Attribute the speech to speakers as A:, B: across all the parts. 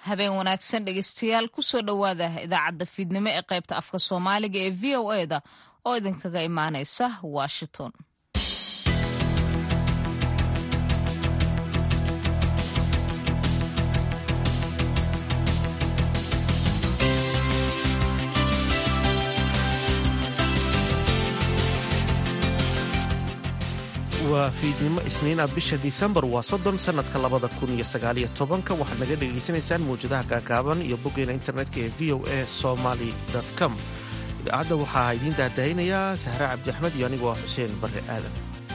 A: habeen wanaagsan dhegeystayaal kusoo dhowaada idaacadda fiidnimo ee qaybta afka soomaaliga ee v o e da oo idinkaga imaanaysa Washington.
B: waa fiidnimo isniina bisha Disembar waa 30 sanadka 2019 waxaad naga dhageysanaysaan mawjadaha gaagaaban iyo boggeena internetka ee voasomali.com. idaacadda waxaa idiin daahaynayaa Sahra Cabdi Axmed iyo anigoo Xuseen Barre Aadan.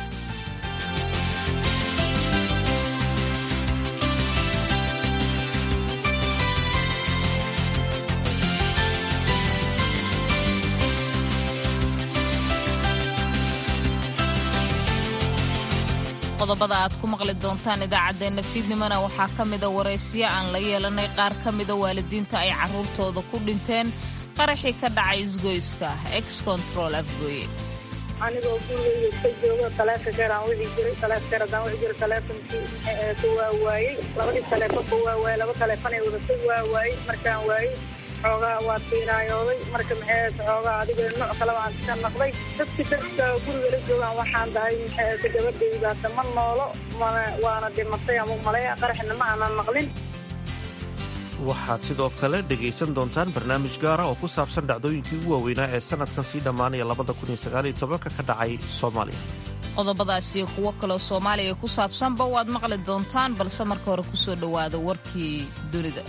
A: qodobada aad ku maqli doontaan idaacadeena fiidnimona waxaa ka mida waraysiyo aan la yeelanay qaar ka mida waalidiinta ay carruurtooda ku dhinteen qaraxii ka dhacay isgoyska ex-control afgooye.
C: anigoo gurigeyga iska joogo taleefankeedaan wixii jiray taleefonkii ku waawaayey labadii taleefonka waawaayey laba taleefon ay wadata waawaayey markaan waayey xoogaa waa tiiraayooday marka maxay xoogaa adiga nooc kaleba aan ka naqday dadka guriga la joogaan waxaan dahay maxay gabadhayda ma noolo waana dhimatay ama maleeya qaraxna ma aanan maqlin.
B: waxaad sidoo kale dhegaysan doontaan barnaamij gaara oo ku saabsan dhacdooyinkii ugu waaweynaa ee sanadkan sii dhammaanaya 2019 ka dhacay Soomaaliya.
A: qodobadaas iyo kuwo kaloo Soomaaliya ku saabsanba waad maqli doontaan balse marka hore ku soo dhowaada warkii dunida.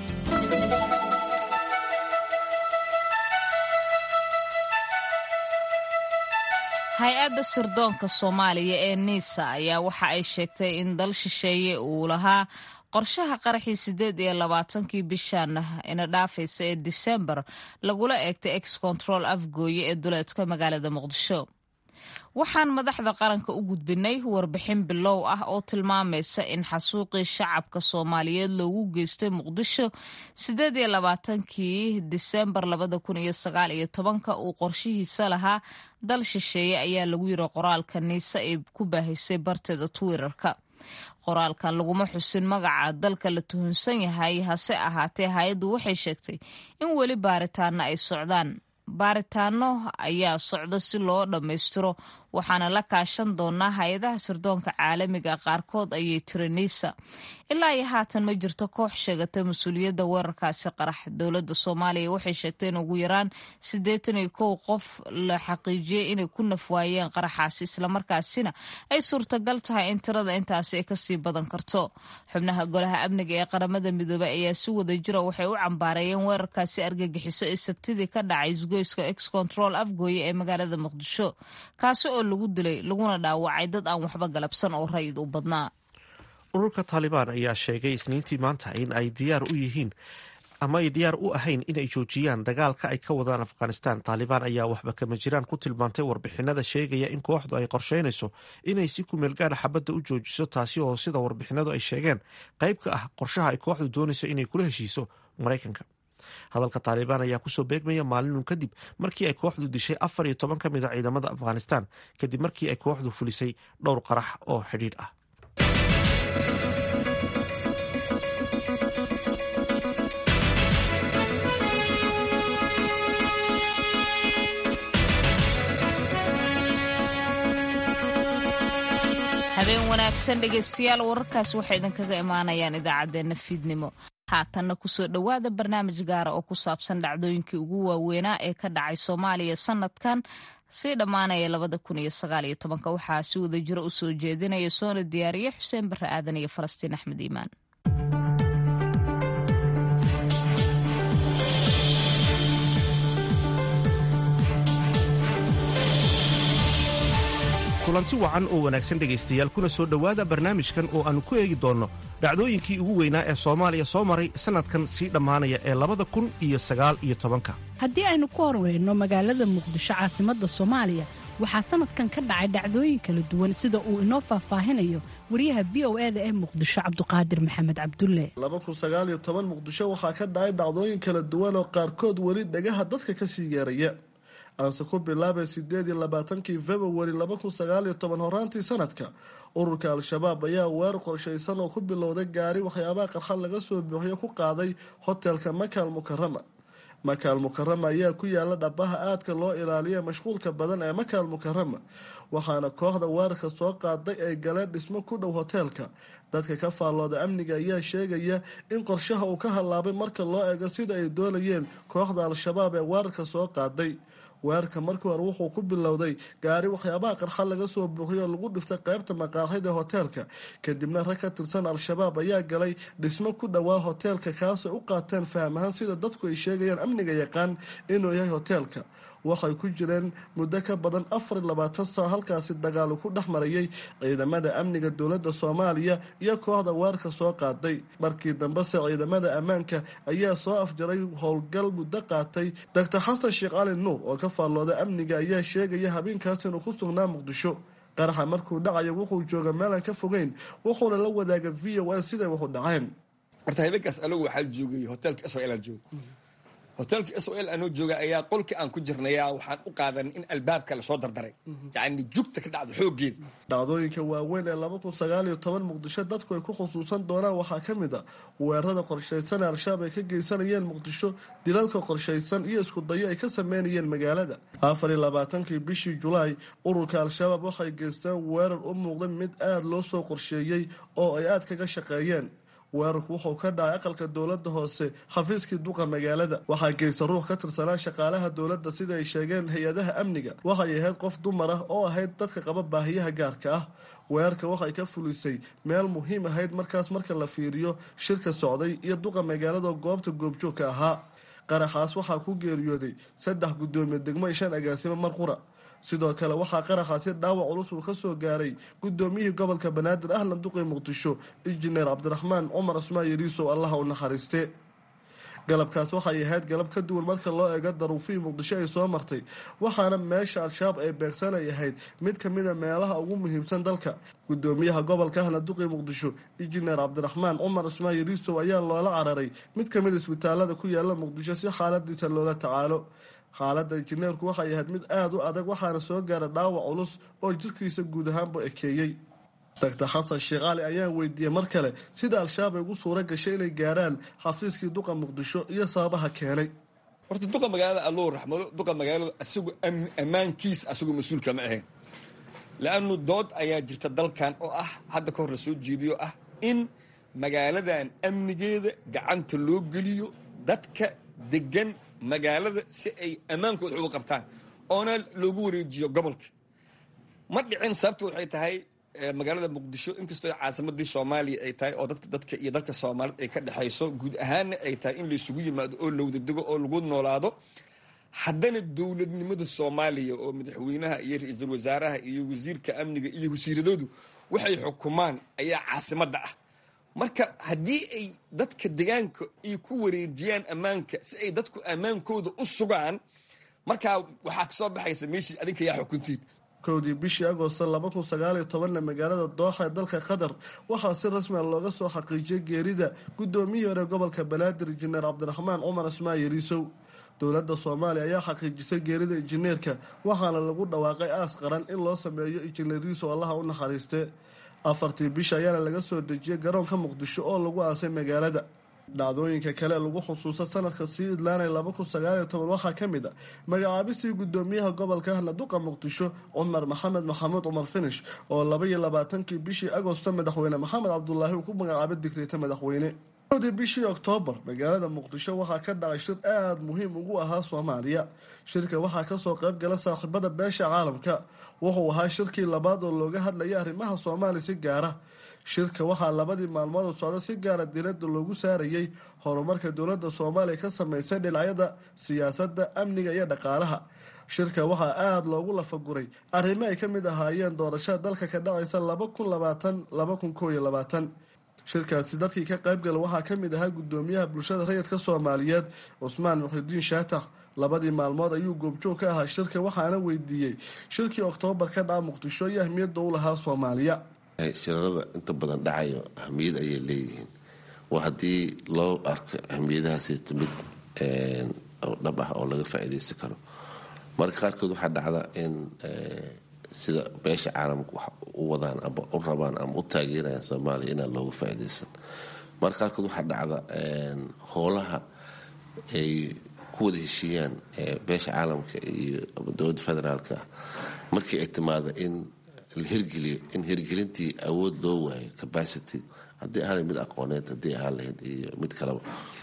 A: hay-adda sirdoonka Soomaaliya ee NISA ayaa waxa ay sheegtay in dal shisheeye uu lahaa qorshaha qaraxii 28 bishan ina dhaafaysa ee Disembar lagula eegtay ex-control afgooye ee duleedka magaalada Muqdisho. waxaan madaxda qaranka u gudbinay warbixin bilow ah oo tilmaamaysa in xasuuqii shacabka Soomaaliyeed loogu geystay Muqdisho 28 Disembar 2019 uu qorshihiisa lahaa dal shisheeye ayaa lagu yiri qoraalka NISA ee ku baahisay barteeda Twitter-ka. qoraalkan laguma xusin magaca dalka la tuhunsan yahay hase ahaatee hay-addu waxay sheegtay in weli baaritaano ay socdaan. baaritaano ayaa socda si loo dhammaystiro waxaana la kaashan doonaa hay-adaha sirdoonka caalamiga qaarkood ayay tiri NISA. ilaa iyo haatan ma jirto koox sheegatay mas-uuliyadda weerarkaasi qarax. dowladda Soomaaliya waxay sheegtay in ugu yaraan 81 qof la xaqiijiyey inay ku nafwaayeen qaraxaasi islamarkaasina ay suurtagal tahay in tirada intaasi ay kasii badan karto. xubnaha golaha amniga ee qaramada midoobay ayaa si wada jira waxay u cambaareeyeen weerarkaasi argagixiso ee Sabtidii ka dhacay isgoyska ex-control afgooye ee magaalada Muqdisho kaasi oo lagu dilay laguna dhaawacay dad aan waxba galabsan oo rayid u badnaa.
B: ururka Taliban ayaa sheegay isniintii maanta in ay diyaar u yihiin ama ay diyaar u ahayn inay joojiyaan dagaalka ay ka wadaan Afghanistan. Taliban ayaa waxba kama jiraan ku tilmaantay warbixinada sheegaya in kooxdu ay qorsheynayso inay si ku meel gaar xabadda u joojiso, taasi oo sida warbixinadu ay sheegeen qayb ka ah qorshaha ay kooxdu doonayso inay kula heshiiso Mareykanka. hadalka Taliban ayaa kusoo beegmaya maalin kadib markii ay kooxdu dishay 14 ka mid ah ciidamada Afghanistan kadib markii ay kooxdu fulisay dhowr qarax oo xidhiidh ah.
A: habeen wanaagsan dhegeystayaal, wararkaas waxay idinkaga imaanayaan idaacadeena fiidnimo. haatanna kusoo dhowaada barnaamij gaara oo ku saabsan dhacdooyinkii ugu waaweynaa ee ka dhacay Soomaaliya sanadkan sii dhammaanaya 2019. waxaa si wada jira u soo jeedinaya soona diyaariye Xuseen Barre Aadan iyo Falastiin Axmed Iimaan.
B: kulanti wacan oo wanaagsan dhegaystayaal, kuna soo dhowaada barnaamijkan oo aanu ku eegi doonno dhacdooyinkii ugu weynaa ee Soomaaliya soo maray sanadkan sii dhammaanaya ee 2019.
D: haddii aynu ku horeyno magaalada Muqdisho caasimadda Soomaaliya waxaa sanadkan ka dhacay dhacdooyin kala duwan sida uu inoo faahfaahinayo wariyaha VOA-da ee Muqdisho Cabduqaadir Maxamed Cabdulle.
E: 2019 Muqdisho waxaa ka dhacay dhacdooyin kala duwan oo qaarkood weli dhagaha dadka ka sii yeeraya. aanse ku bilaabay 28 February 2019 horaantii sanadka. ururka al-shabaab ayaa weerar qorshaysan oo ku bilowday gaari waxyaabaha qarxa laga soo buuxiyo ku qaaday hotelka Maka al-Mukarrama. Maka al-Mukarrama ayaa ku yaala dhabaha aadka loo ilaaliyo mashquulka badan ee Maka al-Mukarrama, waxaana kooxda weerarka soo qaaday ay galeen dhismo ku dhow hotelka. dadka ka faallooda amniga ayaa sheegaya in qorshaha uu ka halaabay marka loo eego sida ay doonayeen kooxda al-shabaab ee weerarka soo qaaday. weerarka markii hore wuxuu ku bilowday gaari waxyaabaha qarxa laga soo buuxiyo lagu dhiftay qaybta maqaaxida hoteelka, kadibna rag ka tirsan al-shabaab ayaa galay dhismo ku dhowaa hoteelka kaasay u qaateen faham ahaan sida dadku ay sheegayaan amniga yaqaan inuu yahay hoteelka. waxay ku jireen muddo ka badan 24 saac halkaasi dagaal ku dhex marayay ciidamada amniga dowladda Soomaaliya iyo kooxda weerarka soo qaaday. markii dambe ciidamada ammaanka ayaa soo afjaray howlgal muddo qaatay. Dr. Xasan Sheekh Ali Nuur oo ka faallooda amniga ayaa sheegaya habeenkaas inuu ku sugnaa Muqdisho. qaraxa markuu dhacayo wuxuu jooga meel aan ka fogeyn, wuxuuna la wadaaga VOA sida wuxuu dhaceen.
F: marta habeenkaas anagu waxaa joogay hotelka SOL joogay. hotelka SOL anoo jooga ayaa qolkii aan ku jirnaya waxaan u qaadan in albaabka la soo dardaray, yaani jugta ka dhacdo xoogeed.
E: dhacdooyinka waaweyn ee 2019 Muqdisho dadku ay ku xusuusan doonaan waxaa ka mid ah weerarada qorshaysan al-shabaab ay ka geysanayeen Muqdisho, dilalka qorshaysan iyo isku dayo ay ka sameeyeen magaalada. 24 bishii Julaay ururka al-shabaab waxay geysteen weerar u muuqda mid aad loo soo qorsheeyay oo ay aad kaga shaqeeyeen. weerarku wuxuu ka dhacay aqalka dowladda hoose xafiiskii duqa magaalada. waxaa geysa ruux ka tirsanaa shaqaalaha dowladda sida ay sheegeen hay-adaha amniga. waxay ahayd qof dumar ah oo ahayd dadka qaba baahiyaha gaarka ah. weerarka waxay ka fulisay meel muhiim ahayd markaas marka la fiiriyo shirka socday iyo duqa magaalada goobta goobjoog ka ahaa. qaraxaas waxaa ku geeriyooday 3 gudoomiye degmo iyo 5 agaasimo mar qura. sidoo kale waxaa qaraxaasi dhaawac culus uu ka soo gaaray gudoomiyihii gobolka Banaadir ahlan duqay Muqdisho injineer Cabdiraxmaan Cumar Usmaan Yariisow Allah u naxariiste. galabkaas waxay ahayd galab ka duwan marka loo eego daruufii Muqdisho ay soo martay, waxaana meesha al-shabaab ay beegsanay ahayd mid ka mid ah meelaha ugu muhiimsan dalka. gudoomiyaha gobolka ahlan duqay Muqdisho injineer Cabdiraxmaan Cumar Usmaan Yariisow ayaa loola cararay mid ka mid ah isbitaalada ku yaala Muqdisho si xaaladiisa loola tacaalo. xaaladda injineerku waxay ahayd mid aad u adag, waxaana soo gaaray dhaawac culus oo jirkiisa guud ahaanba ekeeyey. Dr. Xasan Sheekh Ali ayaa weydiiyey mar kale sida al-shabaab ay ugu suura gashay inay gaaraan xafiiskii duqa Muqdisho iyo sababaha keenay.
F: horta duqa magaalada alloo raxmado, duqa magaalada asagu ammaankiisa asagu mas-uulka ma ahayn, laannu dood ayaa jirta dalkan oo ah hadda ka hor la soo jeediyo ah in magaaladan amnigeeda gacanta loo geliyo dadka degan magaalada si ay ammaankooda uga qabtaan oona loogu wareejiyo gobolka. ma dhicin. sababtu waxay tahay magaalada Muqdisho inkastoo caasimadii Soomaaliya ay tahay oo dadka iyo dalka Soomaaliyeed ay ka dhaxayso guud ahaan ay tahay in la isugu yimaado oo la wada dego oo lagu noolaado, haddana dowladnimada Soomaaliya oo madaxweynaha iyo ra'iisul wasaaraha iyo wasiirka amniga iyo wasiiradoodu waxay xukumaan ayaa caasimadda ah. marka haddii ay dadka deegaanka ay ku wareejiyaan ammaanka si ay dadku ammaankooda u sugaan, markaa waxaa ka soo baxaysa meeshii adinka yaa xukuntiin.
E: kowdii bishii Agoosto 2019 magaalada Dooxa ee dalka Qatar waxaa si rasmi ah looga soo xaqiijiyay geerida gudoomiyihii hore gobolka Banaadir injineer Cabdiraxmaan Cumar Usmaan Yariisow. dowladda Soomaaliya ayaa xaqiijisay geerida injineerka, waxaana lagu dhawaaqay aas qaran in loo sameeyo injineer Yariisow Allah u naxariiste. 4 bisha ayaana laga soo dejiyay garoonka Muqdisho oo lagu aasay magaalada. dhacdooyinka kale lagu xusuusta sanadka sii idlaanay 2019 waxaa ka mid ah magacaabistii gudoomiyaha gobolka ahna duqa Muqdisho Cumar Maxamed Maxamuud Cumar Finish oo 22 bishii Agoosto madaxweyne Maxamed Cabdullaahi uu ku magacaabay digreeta madaxweyne. bishii Oktoobar magaalada Muqdisho waxaa ka dhacay shir aad muhiim ugu ahaa Soomaaliya. shirka waxaa ka soo qayb gala saaxiibada beesha caalamka. wuxuu ahaa shirkii labaad oo looga hadlayay arrimaha Soomaaliya si gaar ah. shirka waxaa 2 maalmood socda si gaar ah diiradda loogu saarayay horumarka dowladda Soomaaliya ka sameysay dhinacyada siyaasadda, amniga iyo dhaqaalaha. shirka waxaa aad loogu lafaguray arrimo ay ka mid ahaayeen doorashada dalka ka dhacaysa 2020-2021. shirkaasi dadkii ka qayb gala waxaa ka mid ahaa gudoomiyaha bulshada rayidka Soomaaliyeed Cusmaan Muxudiin Shaatax. 2 maalmood ayuu goobjoog ka ahaa shirka, waxaana weydiiyey shirkii Oktoobar ka dhaca Muqdisho iyo ahmiyadda u lahaa Soomaaliya.
G: shirarada inta badan dhacayo ahmiyad ayay leeyihiin. waa haddii loo arko ahmiyadahaasi mid dhab ah oo laga faa'iidaysan karo. marka qaarkood waxaa dhacda in sida beesha caalamka wax u wadaan ama u rabaan ama u taageerayaan soomaaliya inaan looga faa'iidaysan. marka qaarkood waxaa dhacda howlaha ay ku wada heshiiyaan beesha caalamka iyo dowladda federaalka markii ay timaado in la hirgeliyo in hirgelintii awood loo waayo capacity haddii ahaanay mid aqooneed haddii ahaan lahayd iyo mid kaleba.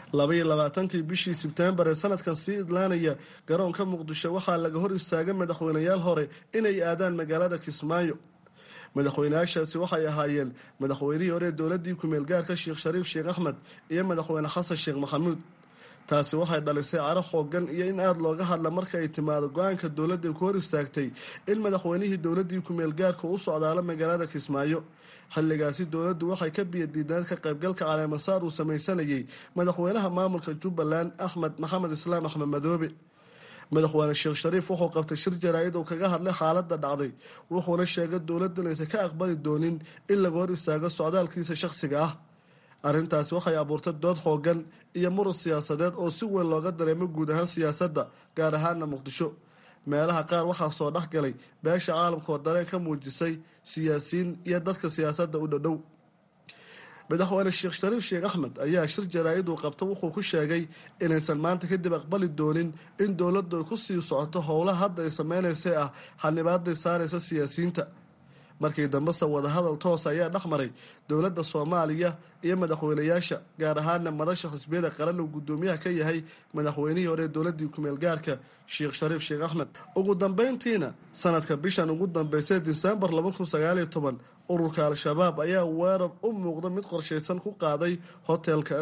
E: 22 bishii Sebtembar ee sanadkan sii idlaanaya garoonka Muqdisho waxaa laga hor istaagay madaxweynayaal hore inay aadaan magaalada Kismaayo. madaxweynayaashaasi waxay ahaayeen madaxweynihii hore dowladii ku meel gaarka Sheekh Shariif Sheekh Axmed iyo madaxweyne Xasan Sheekh Maxamuud. taasi waxay dhalisay caro xoogan iyo in aad looga hadla marka ay timaado go-aanka dowladda ku hor istaagtay in madaxweynihii dowladii ku meel gaarka u socdaalo magaalada Kismaayo. xilligaasi dowladdu waxay ka biyadiideen ka qaybgalka caleemasaar uu samaysanayay madaxweynaha maamulka Jubbaland Axmed Maxamed Islaam Axmed Madoobe. madaxweyne Sheekh Shariif wuxuu qabtay shir jaraa'id oo kaga hadlay xaaladda dhacday wuxuuna sheegay dowladda inaysan ka aqbali doonin in laga hor istaago socdaalkiisa shakhsiga ah. arrintaasi waxay abuurtay dood xoogan iyo muran siyaasadeed oo si weyn looga dareemo guud ahaan siyaasadda gaar ahaana Muqdisho. meelaha qaar waxaa soo dhexgalay beesha caalamka oo dareen ka muujisay siyaasiyiin iyo dadka siyaasadda u dhadhow. madaxweyne Sheekh Shariif Sheekh Axmed ayaa shir jaraa'id uu qabta wuxuu ku sheegay inaysan maanta kadib aqbali doonin in dowladdu ay ku sii socoto howlaha hadda ay sameynaysa ah xanibaaday saaraysa siyaasiyiinta. markii dambese wadahadal toos ayaa dhexmaray dowladda Soomaaliya iyo madaxweynayaasha gaar ahaana madasha xisbiyada qaran uu gudoomiyaha ka yahay madaxweynihii hore dowladii ku meel gaarka Sheekh Shariif Sheekh Axmed. ugu dambeyntiina sanadka bishan ugu dambeysay December 2019 ururka Al-Shabaab ayaa weerar u muuqda mid qorsheysan ku qaaday hotelka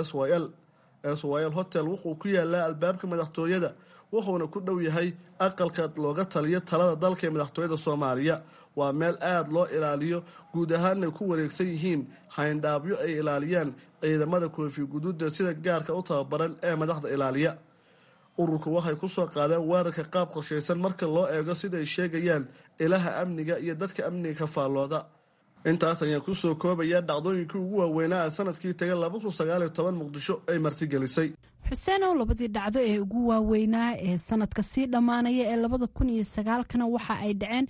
E: SYL hotel wuxuu ku yaalaa albaabka madaxtooyada wuxuuna ku dhow yahay aqalka looga taliyo talada dalka ee madaxtooyada Soomaaliya. waa meel aad loo ilaaliyo guud ahaan ay ku wareegsan yihiin hayndhaabyo ay ilaaliyaan ciidamada koofi guduuda sida gaarka u tababaran ee madaxda ilaaliya. ururku waxay ku soo qaadeen weerarka qaab qorsheysan marka loo eego sida ay sheegayaan ilaha amniga iyo dadka amniga ka faallooda. intaas ayaan ku soo koobaya dhacdooyinkii ugu waaweynaa sanadkii tagay 2019 Muqdisho ay martigelisay.
D: xuseenow labadii dhacdo ee ugu waaweynaa ee sanadka sii dhammaanaya ee 2019kana waxa ay dhaceen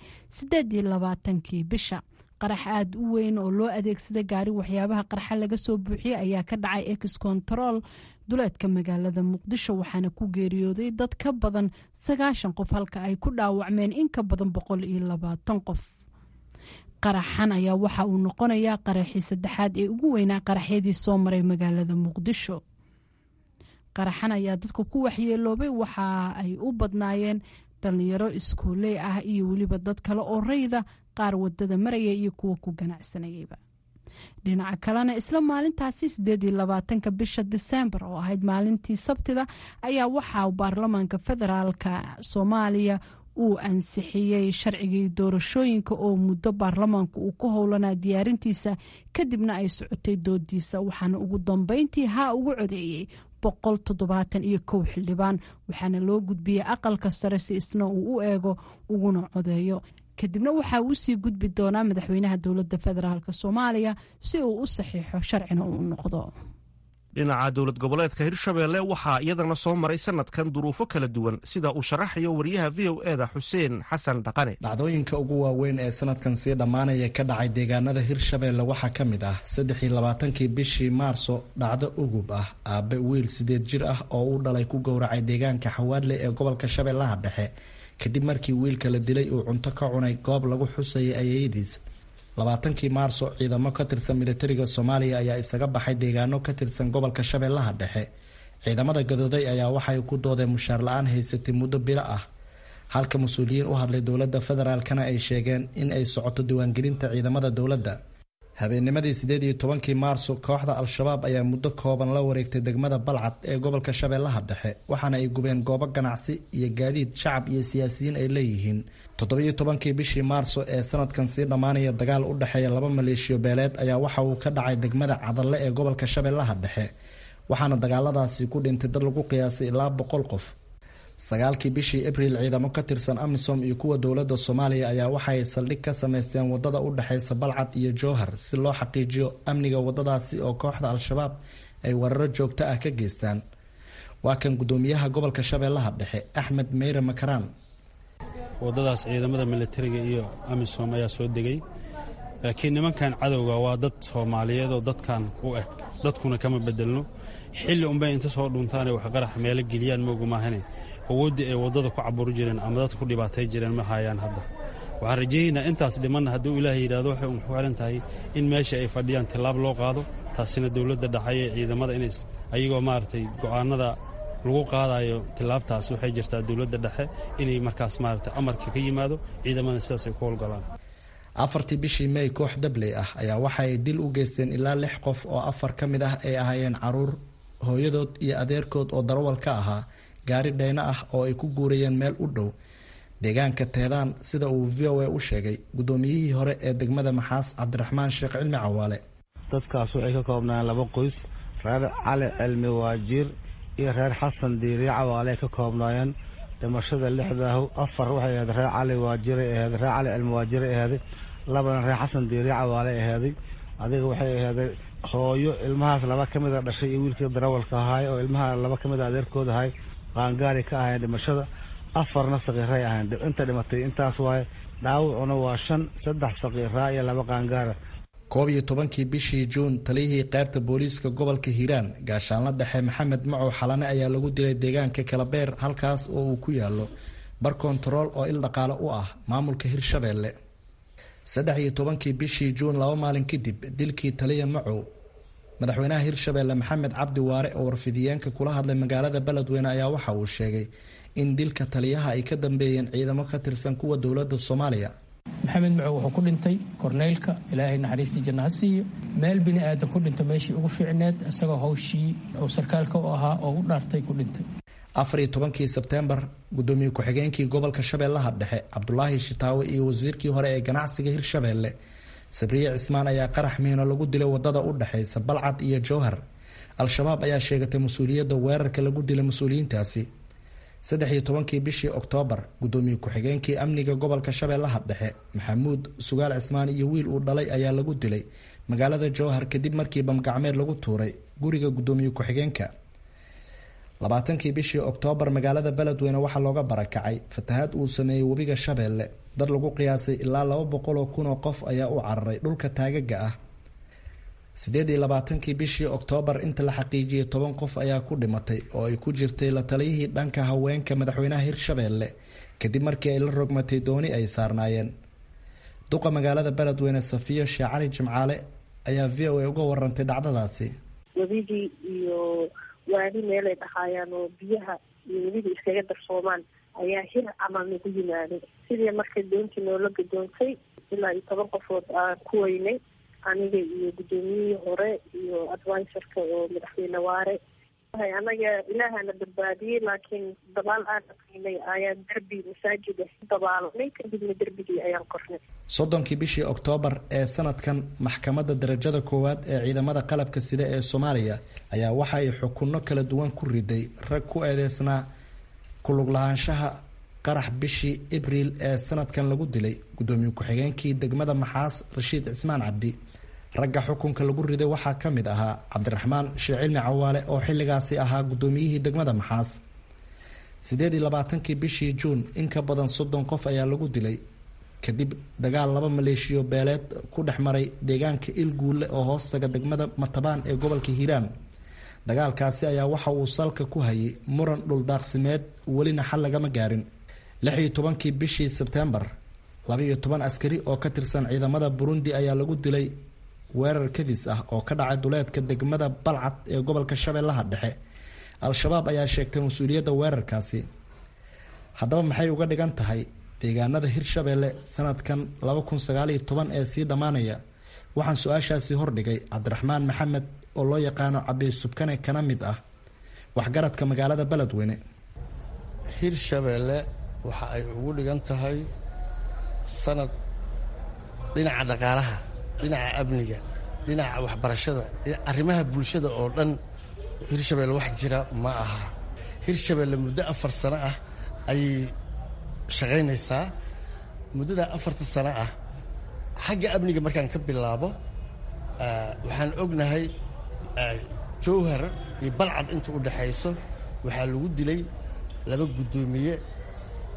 D: 28 bisha. qarax aad u weyn oo loo adeegsaday gaari waxyaabaha qarxa laga soo buuxiyey ayaa ka dhacay ex control duleedka magaalada Muqdisho waxaana ku geeriyooday dad ka badan 90 qof halka ay ku dhaawacmeen in ka badan 120 qof. qaraxan ayaa waxa uu noqonayaa qaraxii saddexaad ee ugu weynaa qaraxyadii soo maray magaalada Muqdisho. qaraxan ayaa dadka ku waxyeeloobay waxa ay u badnaayeen dhalinyaro iskuuley ah iyo weliba dad kale oo rayda qaar wadada maraya iyo kuwa ku ganacsanayayba. dhinaca kalena isla maalintaasi 28 bisha December oo ahayd maalintii Sabtida ayaa waxaa baarlamaanka federaalka Soomaaliya uu ansixiyey sharcigii doorashooyinka oo muddo baarlamaanku uu ku howlanaa diyaarintiisa kadibna ay socotay doodiisa waxaana ugu dambeyntii ugu codeeyey 171 xildhibaan waxaana loo gudbiyey aqalka sare si isna uu u eego uguna codeeyo. kadibna waxa uu sii gudbi doonaa madaxweynaha dowladda federaalka Soomaaliya si uu u saxiixo sharcina uu noqdo.
B: dhinaca dowlad goboleedka Hirshabeelle waxaa iyadana soo maray sanadkan duruufo kala duwan sida uu sharaxayo wariyaha VOA-da Xuseen Xasan Dhaqane.
H: dhacdooyinka ugu waaweyn ee sanadkan sii dhammaanaya ka dhacay deegaanada Hirshabeelle waxaa ka mid ah 23 bishii Maarso dhacdo ugub ah aabe wiil 8 jir ah oo uu dhalay ku gowracay deegaanka Xawaadle ee gobolka Shabeellaha Dhexe kadib markii wiilka la dilay uu cunto ka cunay goob lagu xusayay ayaydiis. 20 Maarso ciidamo ka tirsan militariga Soomaaliya ayaa isaga baxay deegaano ka tirsan gobolka Shabeellaha Dhexe. ciidamada gadooday ayaa waxay ku doodeen mushaar la'aan haysatay muddo bilo ah halka mas'uuliyiin u hadlay dowladda federaalkana ay sheegeen in ay socoto diiwaangelinta ciidamada dowladda. habeennimadii 18 Maarso kooxda Al-Shabaab ayaa muddo kooban la wareegtay degmada Balcad ee gobolka Shabeellaha Dhexe waxaana ay gubeen goobo ganacsi iyo gaadiid shacab iyo siyaasiyiin ay leeyihiin. 17 bishii Maarso ee sanadkan sii dhammaanaya dagaal u dhexeeya laba maleeshiyo beeleed ayaa waxa uu ka dhacay degmada Cadalle ee gobolka Shabeellaha Dhexe waxaana dagaaladaasi ku dhintay dad lagu qiyaasay ilaa 100 qof. 9 bishii Abriil ciidamo ka tirsan AMISOM iyo kuwa dowladda Soomaaliya ayaa waxay saldhig ka sameysteen wadada u dhaxeysa Balcad iyo Jowhar si loo xaqiijiyo amniga wadadaasi oo kooxda Al-Shabaab ay weeraro joogto ah ka geystaan. waa kan gudoomiyaha gobolka Shabeellaha Dhexe Axmed Meyre Makaraan.
I: waddadaas ciidamada militariga iyo amisom ayaa soo degay laakiin nimankan cadowga waa dad soomaaliyeed oo dadkan u eg dadkuna kama bedelno xilli unbay inta soo dhuntaanay wax qarax meelo geliyaan moogumaahanay awooddii ay waddada ku caburi jireen ama dadka ku dhibaatay jireen ma hayaan hadda waxaan rajaynaynaa intaas dhimanna hadduu ilaahay yidhahdo waxay u xiran tahay in meesha ay fadhiyaan tillaab loo qaado taasina dowladda dhexe ee ciidamada inay ayagoo maaragtay go'aanada lagu qaadayo tillaabtaas waxay jirtaa dowladda dhexe inay markaas maaragtay amarka ka yimaado ciidamada sidaas ay ku howlgalaan
H: 4 bishii May koox dabley ah ayaa waxa ay dil u geysteen ilaa 6 qof oo 4 ka mid ah ay ahaayeen caruur hooyadood iyo adeerkood oo darawal ka ahaa gaari dhayna ah oo ay ku guurayeen meel u dhow deegaanka Teedaan sida uu VOA u sheegay gudoomiyihii hore ee degmada Maxaas Cabdiraxmaan Sheekh Cilmi Cawaale
J: dadkaas waxay ka koobnaan 2 qoys reer Cali Cilmi Waajir iyo reer Xasan Diiri Cawaale ka koobnaayeen dhimashada 6 4 waxay ahayd reer Cali Waajir ee reer Cali Cilmi Waajir ee labana reer Xasan Diiri Cawaale ee adiga waxay ahayd hooyo ilmahaas 2 kamid ah dhashay iyo wiilkii darawalka ahaa oo ilmaha 2 kamid ah adeerkooda ahay qaangaari ka ahayd dhimashada 4 saqiiray ahayn inta dhimatay intaas waay dhaawacuna waa 3 saqiiraa iyo 2 qaangaar
H: 11 bishii Juun taliyihii qaybta booliiska gobolka Hiiraan gaashaanla dhexe Maxamed Macow Xalane ayaa lagu dilay deegaanka Kalabeer halkaas oo uu ku yaalo bar control oo il dhaqaale u ah maamulka Hirshabeelle 13 bishii Juun 2 maalin kadib dilkii taliya Macow madaxweynaha Hirshabeelle Maxamed Cabdi Waare oo warfidiyeenka kula hadlay magaalada Beledweyne ayaa waxa uu sheegay in dilka taliyaha ay ka dambeeyeen ciidamo ka tirsan kuwa dowladda Soomaaliya
K: maxamed macow wuxuu ku dhintay korneylka ilaahay naxariistii janno ha siiyo meel bini aadan ku dhinta meeshii ugu fiicneed isagoo hawshii oo sarkaalka u ahaa oo u dhaartay ku dhintay
H: 14 Sebtembar gudoomiye ku-xigeenkii gobolka Shabeellaha Dhexe Cabdulaahi Shitaawe iyo wasiirkii hore ee ganacsiga Hirshabeelle Sabriye Cismaan ayaa qarax miino lagu dilay wadada u dhaxaysa Balcad iyo Jowhar al-shabaab ayaa sheegatay mas'uuliyadda weerarka lagu dilay mas'uuliyiintaasi 13 bishii Oktoobar gudoomiye ku-xigeenkii amniga gobolka Shabeellaha Dhexe Maxamuud Sugaal Cismaan iyo wiil uu dhalay ayaa lagu dilay magaalada Jowhar kadib markii bam gacmeed lagu tuuray guriga gudoomiye ku-xigeenka 20 bishii Oktoobar magaalada Beledweyne waxaa looga barakacay fatahaad uu sameeyay webiga Shabeelle dad lagu qiyaasay ilaa 200,000 oo qof ayaa u cararay dhulka taagaga ah 28 bishii Oktoobar inta la xaqiijiyay 10 qof ayaa ku dhimatay oo ay ku jirtay la taliyihii dhanka haweenka madaxweynaha Hirshabeelle kadib markii ay la rogmatay dooni ay saarnaayeen duqa magaalada Beledweyne Safiyo Sheekh Cali Jimcaale ayaa VOA uga warantay dhacdadaasi
L: wabigii iyo waadi meelay dhahayaan oo biyaha iyo weliba iskaga darsoomaan ayaa hir camal nagu yimaaday sidii markay doontii noola gadoontay ilaa 10 qofood aan ku weynay aniga iyo gudoomiyihii hore iyo advisorka oo madaxweyne Waare anaga ilaahana badbaadiyay laakiin dabaal aan aqinay ayaan darbi masaajid dabaalnay kadibna darbigii ayaan kornay
H: 30 bishii Oktoobar ee sanadkan maxkamadda darajada koowaad ee ciidamada qalabka sida ee Soomaaliya ayaa waxa ay xukunno kala duwan ku riday rag ku eedeysnaa ku lug lahaanshaha qarax bishii Abriil ee sanadkan lagu dilay gudoomiye ku-xigeenkii degmada Maxaas Rashiid Cismaan Cabdi ragga xukunka lagu riday waxaa ka mid ahaa Cabdiraxmaan Sheekh Cilmi Cawaale oo xilligaasi ahaa gudoomiyihii degmada Maxaas 28 bishii Juun in ka badan 30 qof ayaa lagu dilay kadib dagaal 2 maleeshiyo beeleed ku dhexmaray deegaanka Ilguule oo hoostaga degmada Matabaan ee gobolka Hiiraan dagaalkaasi ayaa waxa uu salka ku hayay muran dhul daaqsimeed walina xal lagama gaarin 16 bishii Sebtembar 12 askari oo ka tirsan ciidamada Burundi ayaa lagu dilay weerar kadis ah oo ka dhacay duleedka degmada Balcad ee gobolka Shabeellaha Dhexe al-shabaab ayaa sheegtay mas'uuliyadda weerarkaasi haddaba maxay uga dhigan tahay deegaanada Hirshabeelle sanadkan 2019 ee sii dhamaanaya waxaan su'aashaasi hordhigay Cabdiraxmaan Maxamed oo loo yaqaano Cabdi Subkane kana mid ah waxgaradka magaalada Beledweyne
M: Hirshabeelle waxa ay ugu dhigan tahay sanad dhinaca dhaqaalaha dhinaca amniga dhinaca waxbarashada arrimaha bulshada oo dhan Hirshabeelle wax jira ma aha Hirshabeelle muddo 4 sano ah ay shaqaynaysaa muddada 4 sano ah xagga amniga markaan ka bilaabo waxaan ognahay Jowhar iyo Balcad inta u dhaxayso waxaa lagu dilay 2 gudoomiye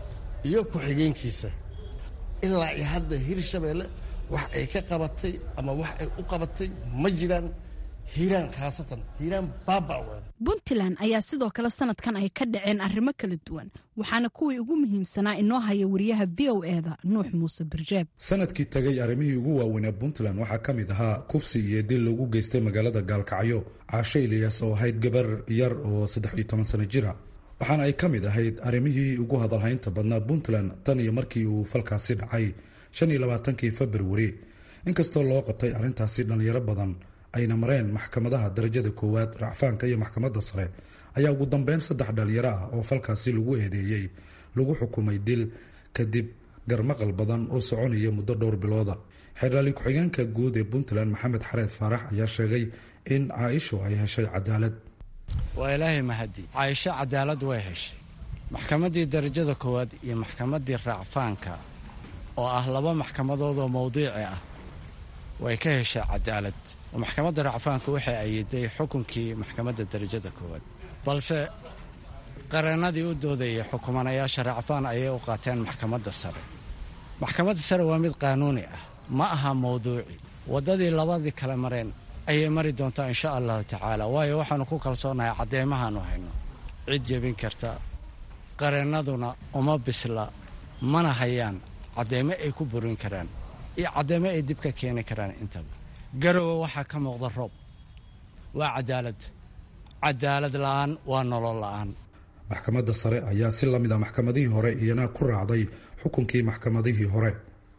M: iyo ku-xigeenkiisa ilaa iyo hadda hirshabeelle wax ay ka qabatay ama wax ay u qabatay ma jiraan. hiiraan khaasatan hiiraan baaba'ween.
D: puntland ayaa sidoo kale sanadkan ay ka dhaceen arrimo kala duwan waxaana kuwii ugu muhiimsanaa inoo haya wariyaha v o eda nuux muuse birjeeb.
N: sanadkii tagay arrimihii ugu waaweynaa puntland waxaa ka mid ahaa kufsi iyo dil loogu geystay magaalada gaalkacyo caasho iliyas oo ahayd gabar yar oo 13 sano jira waxaana ay ka mid ahayd arrimihii ugu hadalhaynta badnaa puntland tan iyo markii uu falkaasi dhacay 25 Februari. inkastoo loo qabtay arrintaasi dhalinyaro badan ayna mareen maxkamadaha darajada koowaad racfaanka iyo maxkamadda sare ayaa ugu dambeyn 3 dhalinyaro ah oo falkaasi lagu eedeeyey lagu xukumay dil kadib garmaqal badan oo soconaya muddo dhowr bilooda. xeerlaali ku-xigeenka guud ee puntland maxamed xareed faarax ayaa sheegay in caaisho ay heshay cadaalad.
O: waa ilaahay mahadi, caaisho cadaalad way heshay. maxkamaddii darajada koowaad iyo maxkamaddii racfaanka oo ah 2 maxkamadood oo mawduuci ah way ka heshay cadaalad. maxkamadda racfaanka waxay ayiday xukunkii maxkamadda darajada koowaad, balse qareenadii u doodayay xukumanayaasha racfaan ayay u qaateen maxkamadda sare. maxkamadda sare waa mid qaanuuni ah, ma aha mawduuci. waddadii labadii kale mareen ayay mari doontaa insha allahu tacaala, waayo waxaanu ku kalsoonahay cadeymahaanu hayno cid jebin karta. qareennaduna uma bisla, mana hayaan cadeymo ay ku burin karaan iyo cadeymo ay dib ka keeni karaan. intaba garowe waxaa ka muuqda roob, waa cadaalad. cadaalad la'aan waa nolol la'aan.
N: maxkamadda sare ayaa si lamid a maxkamadihii hore iyana ku raacday xukunkii maxkamadihii hore.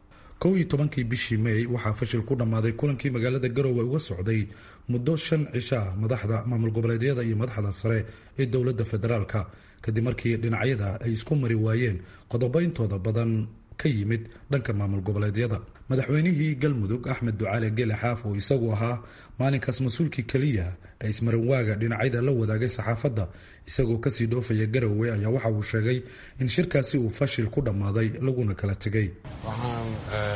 N: 11 bishii May waxaa fashil ku dhammaaday kulankii magaalada garowe uga socday muddo 5 cisho ah madaxda maamul goboleedyada iyo madaxda sare ee dowladda federaalka kadib markii dhinacyada ay isku mari waayeen qodobo intooda badan ka yimid dhanka maamul goboleedyada. madaxweynihii galmudug axmed ducaale geele xaaf oo isagu ahaa maalinkaas mas-uulkii keliya ee ismarinwaaga dhinacyada la wadaagay saxaafadda isagoo kasii dhoofaya garowe ayaa waxa uu sheegay in shirkaasi uu fashil ku dhammaaday laguna kala tegay.
P: waxaan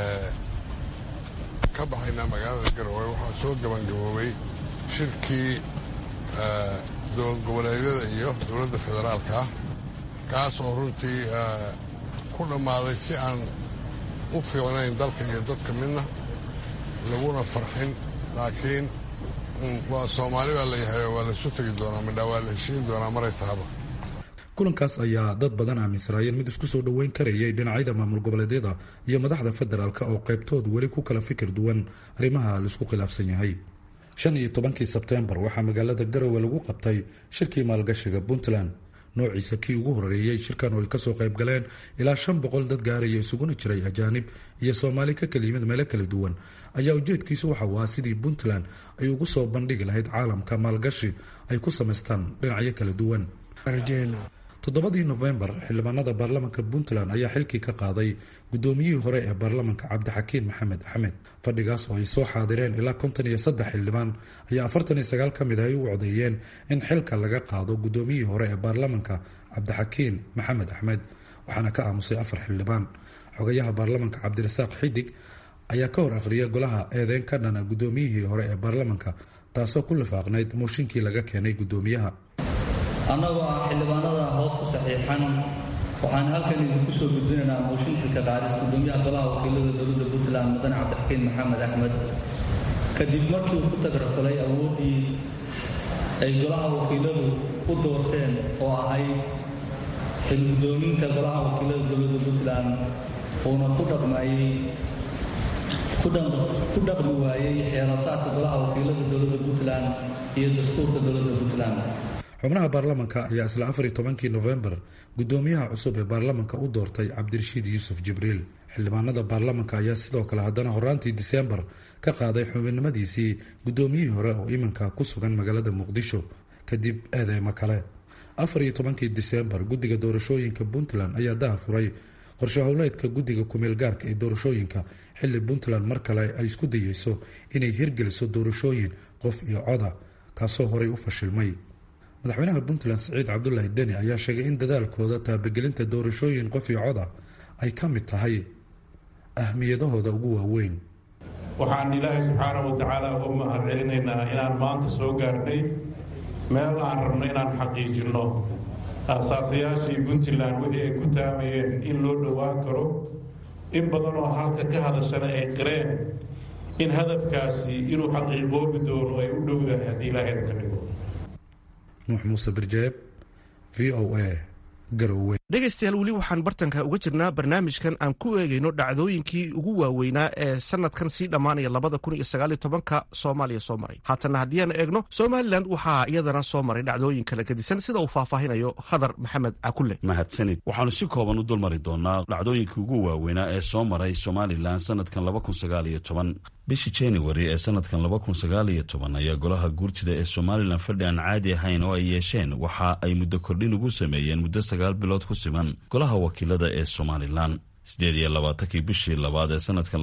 P: ka baxaynaa magaalada garowe. waxaa soo gabangaboobay shirkii dowlad goboleedyada iyo dowladda federaalka kaas oo runtii ku dhammaaday si aan u fiicnayn dalka iyo dadka midna laguna farxin. laakiin waa soomaali baa layahay, waa laisu tegi doonaa midhaa, waa la heshiin doonaa maray tahaba.
N: kulankaas ayaa dad badan aaminsanaayeen mid isku soo dhoweyn karayay dhinacyada maamul goboleedyada iyo madaxda federaalka oo qaybtood weli ku kala fikir duwan arrimaha laisku khilaafsan yahay. 15 Sebtembar waxaa magaalada garowe lagu qabtay shirkii maalgashiga puntland, noociisa kii ugu horeeyey. shirkan oo ay kasoo qayb galeen ilaa 500 dad gaaraya, isuguna jiray ajaanib iyo soomaali ka kala yimid meelo kala duwan, ayaa ujeedkiisu waxa uu ahaa sidii puntland ay ugu soo bandhigi lahayd caalamka maalgashi ay ku samaystaan dhinacyo kala duwan. 7 Novembar xildhibaanada baarlamanka puntland ayaa xilkii ka qaaday gudoomiyihii hore ee baarlamanka cabdixakiin maxamed axmed. fadhigaas oo ay soo xaadireen ilaa 53 xildhibaan ayaa 49 ka mid ah ay u codeeyeen in xilka laga qaado gudoomiyihii hore ee baarlamanka cabdixakiin maxamed axmed, waxaana ka aamusay 4 xildhibaan. xogayaha baarlamanka cabdirasaaq xidig ayaa ka hor akhriyay golaha eedeyn ka dhana gudoomiyihii hore ee baarlamanka, taasoo ku lifaaqnayd mooshinkii laga keenay gudoomiyaha.
Q: annagoo ah xildhibaanada hoos ku saxiixan waxaan halkan idinku soo gudbinaynaa mooshin xilka qaaris gudoomiyaha golaha wakiilada dowladda puntland mudane cabdixakiin maxamed axmed kadib markii uu ku tagrafalay awooddii ay golaha wakiiladu u doorteen oo ahayd xil gudoominta golaha wakiilada dowladda puntland uuna ku dhaqmi waayey xeerasaadka golaha wakiilada dowladda puntland iyo dastuurka dowladda puntland.
N: xubnaha baarlamanka ayaa isla 14 Novembar gudoomiyaha cusub ee baarlamanka u doortay cabdirashiid yuusuf jibriil. xildhibaanada baarlamanka ayaa sidoo kale haddana horaantii Diseembar ka qaaday xubinimadiisii gudoomiyihii hore oo iminka ku sugan magaalada muqdisho kadib eedeymo kale. 14 Diseembar guddiga doorashooyinka puntland ayaa daahfuray qorshe howleedka guddiga kumeel gaarka ee doorashooyinka xilli puntland mar kale ay isku dayeyso inay hirgeliso doorashooyin qof iyo coda kaasoo horey u fashilmay. madaxweynaha puntland siciid cabdulaahi deni ayaa sheegay in dadaalkooda taabagelinta doorashooyin qof iyo coda ay ka mid tahay ahmiyadahooda ugu waaweyn.
R: waxaan ilaahay subxaana wa tacaala u mahad celinaynaa inaan maanta soo gaarnay meel aan rabno inaan xaqiijinno aasaasayaashii puntland wixii ay ku taamayeen in loo dhowaan karo in badan oo halka ka hadashana ay qireen in hadafkaasi inuu xaqiiqoobi doono ay u dhowdahay haddii ilaahay ka dhigo.
N: nuux muuse birjeeb, v o a, garowe.
B: dhegaystayaal weli waxaan bartanka uga jirnaa barnaamijkan aan ku eegayno dhacdooyinkii ugu waaweynaa ee sanadkan sii dhammaanaya 2019 soomaaliya soo maray. haatanna haddii aan eegno somalilan waxaa iyadana soo maray dhacdooyin kala gedisan sida uu faahfaahinayo khadar maxamed cakulle.
S: mahadsanid. waxaanu si kooban u dulmari doonaa dhacdooyinkii ugu waaweynaa ee soo maray somalilan sanadkan 2019. bishii januari ee sanadkan 2019 ayaa golaha guurtida ee somalilan fadhi aan caadi ahayn oo ay yeesheen waxa ay muddo kordhin ugu sameeyeen muddo 9 bilood ku siman golaha wakiilada ee somalilan. 28 bishii labaad ee sanadkan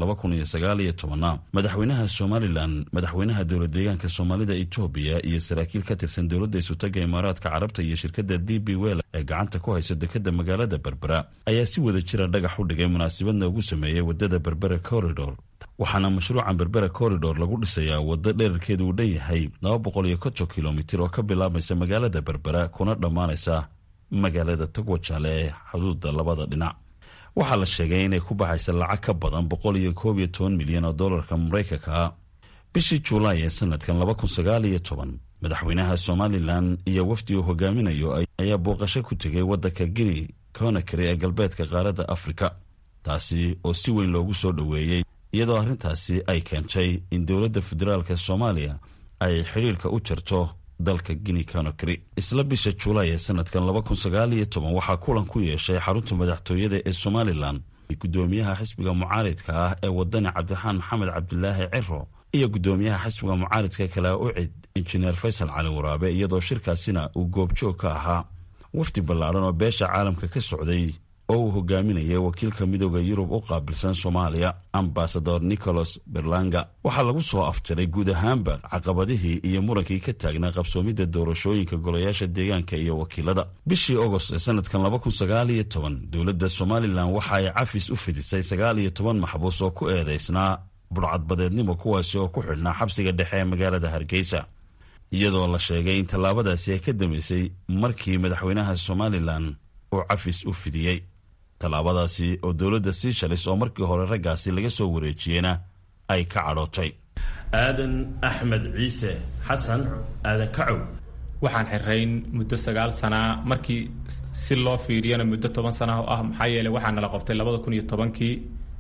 S: 2019 madaxweynaha somalilan, madaxweynaha dowlad deegaanka soomaalida etoobiya iyo saraakiil ka tirsan dowladda isutaga imaaraadka carabta iyo shirkadda DB Well ee gacanta ku haysa dekadda magaalada berbera ayaa si wada jira dhagax u dhigay munaasabadna ugu sameeyey wadada berbera corridor. waxaana mashruucan berbera corridor lagu dhisayaa waddo dherarkeedu uu dhan yahay 250 kilomitir oo ka bilaabmaysa magaalada berbera kuna dhammaanaysa magaalada Togwajaale ee xuduudda labada dhinac. waxaa la sheegay inay ku baxaysa lacag ka badan 112 milyan oo doolarka Mareykanka ah. bishii Juulaay ee sanadkan 2019 madaxweynaha Somalilan iyo wafdi uu hogaaminayo ayaa booqasho ku tegay waddanka Guinea Conakry ee galbeedka qaaradda Afrika, taasi oo si weyn loogu soo dhoweeyey iyadoo arrintaasi ay keentay in dowladda federaalka Soomaaliya ay xiriirka u jarto dalka Guinea Conakry. isla bisha Juulaay ee sanadkan 2019 waxaa kulan ku yeeshay xarunta madaxtooyada ee Somalilan gudoomiyaha xisbiga mucaaridka ah ee wadani Cabdiraxmaan Maxamed Cabdilaahi Ciro iyo gudoomiyaha xisbiga mucaaridka kale UCID injineer Faysal Cali Waraabe, iyadoo shirkaasina uu goobjoog ka ahaa wafdi ballaaran oo beesha caalamka ka socday oo uu hogaaminayay wakiilka midooda Yurub u qaabilsan Soomaaliya Ambassador Nicholas Berlanga. waxaa lagu soo afjaray guud ahaanba caqabadihii iyo murankii ka taagnaa qabsoomidda doorashooyinka golayaasha deegaanka iyo wakiilada. bishii Agost ee sanadkan 2019 dowladda Somalilan waxa ay cafis u fidisay 19 maxbuus oo ku eedeysnaa burcadbadeednimo, kuwaasi oo ku xidhnaa xabsiga dhexe ee magaalada Hargeysa, iyadoo la sheegay in tallaabadaasi ay ka dambeysay markii madaxweynaha Somalilan uu cafis u fidiyey. tallaabadaasi oo dowladda Seychelles oo markii hore raggaasi laga soo wareejiyeyna ay ka cadhootay.
T: aadan axmed ciise xasan aadan kacow
U: waxaan xirayn muddo 9 sana markii si loo fiiriyana muddo 10 sana oo ah, maxaa yeelay waxaan la qabtay 2010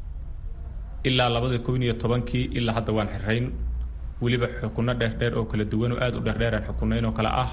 U: ilaa 2011 ilaa hadda waan xirayn. weliba xukunno dheerdheer oo kala duwan oo aad u dheerdheer aan xukunayn oo kale ah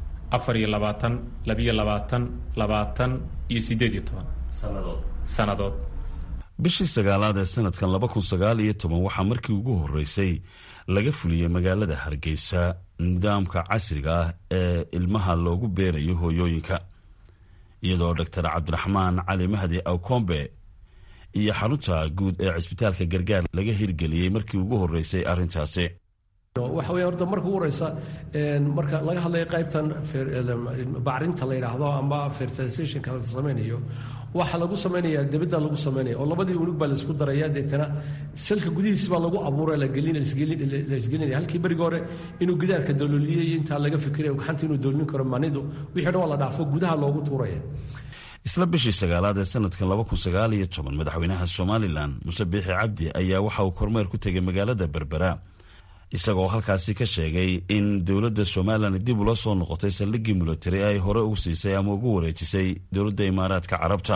U: 24, 22, 20 iyo 18 sannadood.
S: bishii 9aad ee sanadkan 2019 waxaa markii ugu horeysay laga fuliyey magaalada Hargeysa nidaamka casriga ah ee ilmaha loogu beerayo hooyooyinka, iyadoo Dr. Cabdiraxmaan Cali Mahdi Awkombe iyo xarunta guud ee cisbitaalka Gargaar laga hirgeliyey markii ugu horeysay arrintaasi.
V: waxa weeye horta marka ugu horeysa marka laga hadlayo qaybtan bacrinta la yidhaahdo ama fertilizationka la samaynayo, waxa lagu samaynayaa dibadda lagu samaynaya oo labadii unug baa laisku daraya, deetana salka gudihiisa baa lagu abuuray la isgelinaya. halkii berigi hore inuu gidaarka dalooliyey intaa laga fikirayo gacanta inuu doolin karo manidu wixii dhan waa la dhaafo gudaha loogu tuuraya.
S: isla bishii 9aad ee sanadkan 2019 madaxweynaha Somalilan Muse Biixi Cabdi ayaa waxa uu kormeer ku tegay magaalada Berbera, isagoo halkaasi ka sheegay in dowladda Somalilan dib ula soo noqotay saldhiggii military ay hore ugu siisay ama ugu wareejisay dowladda imaaraadka carabta.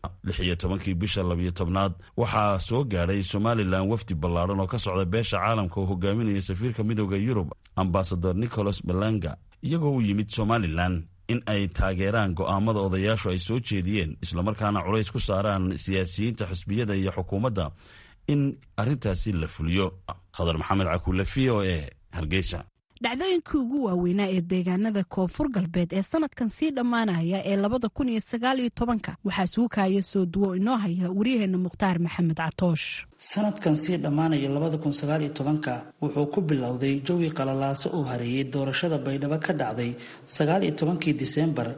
S: 16 bisha 12aad waxaa soo gaadhay Somalilan wafdi ballaaran oo ka socda beesha caalamka oo hogaaminaya safiirka midooda Yurub Ambassador Nicholas Berlanga, iyagoo u yimid Somalilan in ay taageeraan go'aamada odayaashu ay soo jeediyeen, islamarkaana culays ku saaraan siyaasiyiinta xisbiyada iyo xukuumadda in arrintaasi la fuliyo. khadar maxamed cakulle, v o a, Hargeysa.
D: dhacdooyinkii ugu waaweynaa ee deegaanada koonfur galbeed ee sanadkan sii dhammaanaya ee 2019 waxaa suukaya soo duwo inoo haya waryaheena mukhtaar maxamed catoosh.
W: sanadkan sii dhammaanaya 2019 wuxuu ku bilowday jawi qalalaaso uu hareeyay doorashada baydhabo ka dhacday 19 Diseembar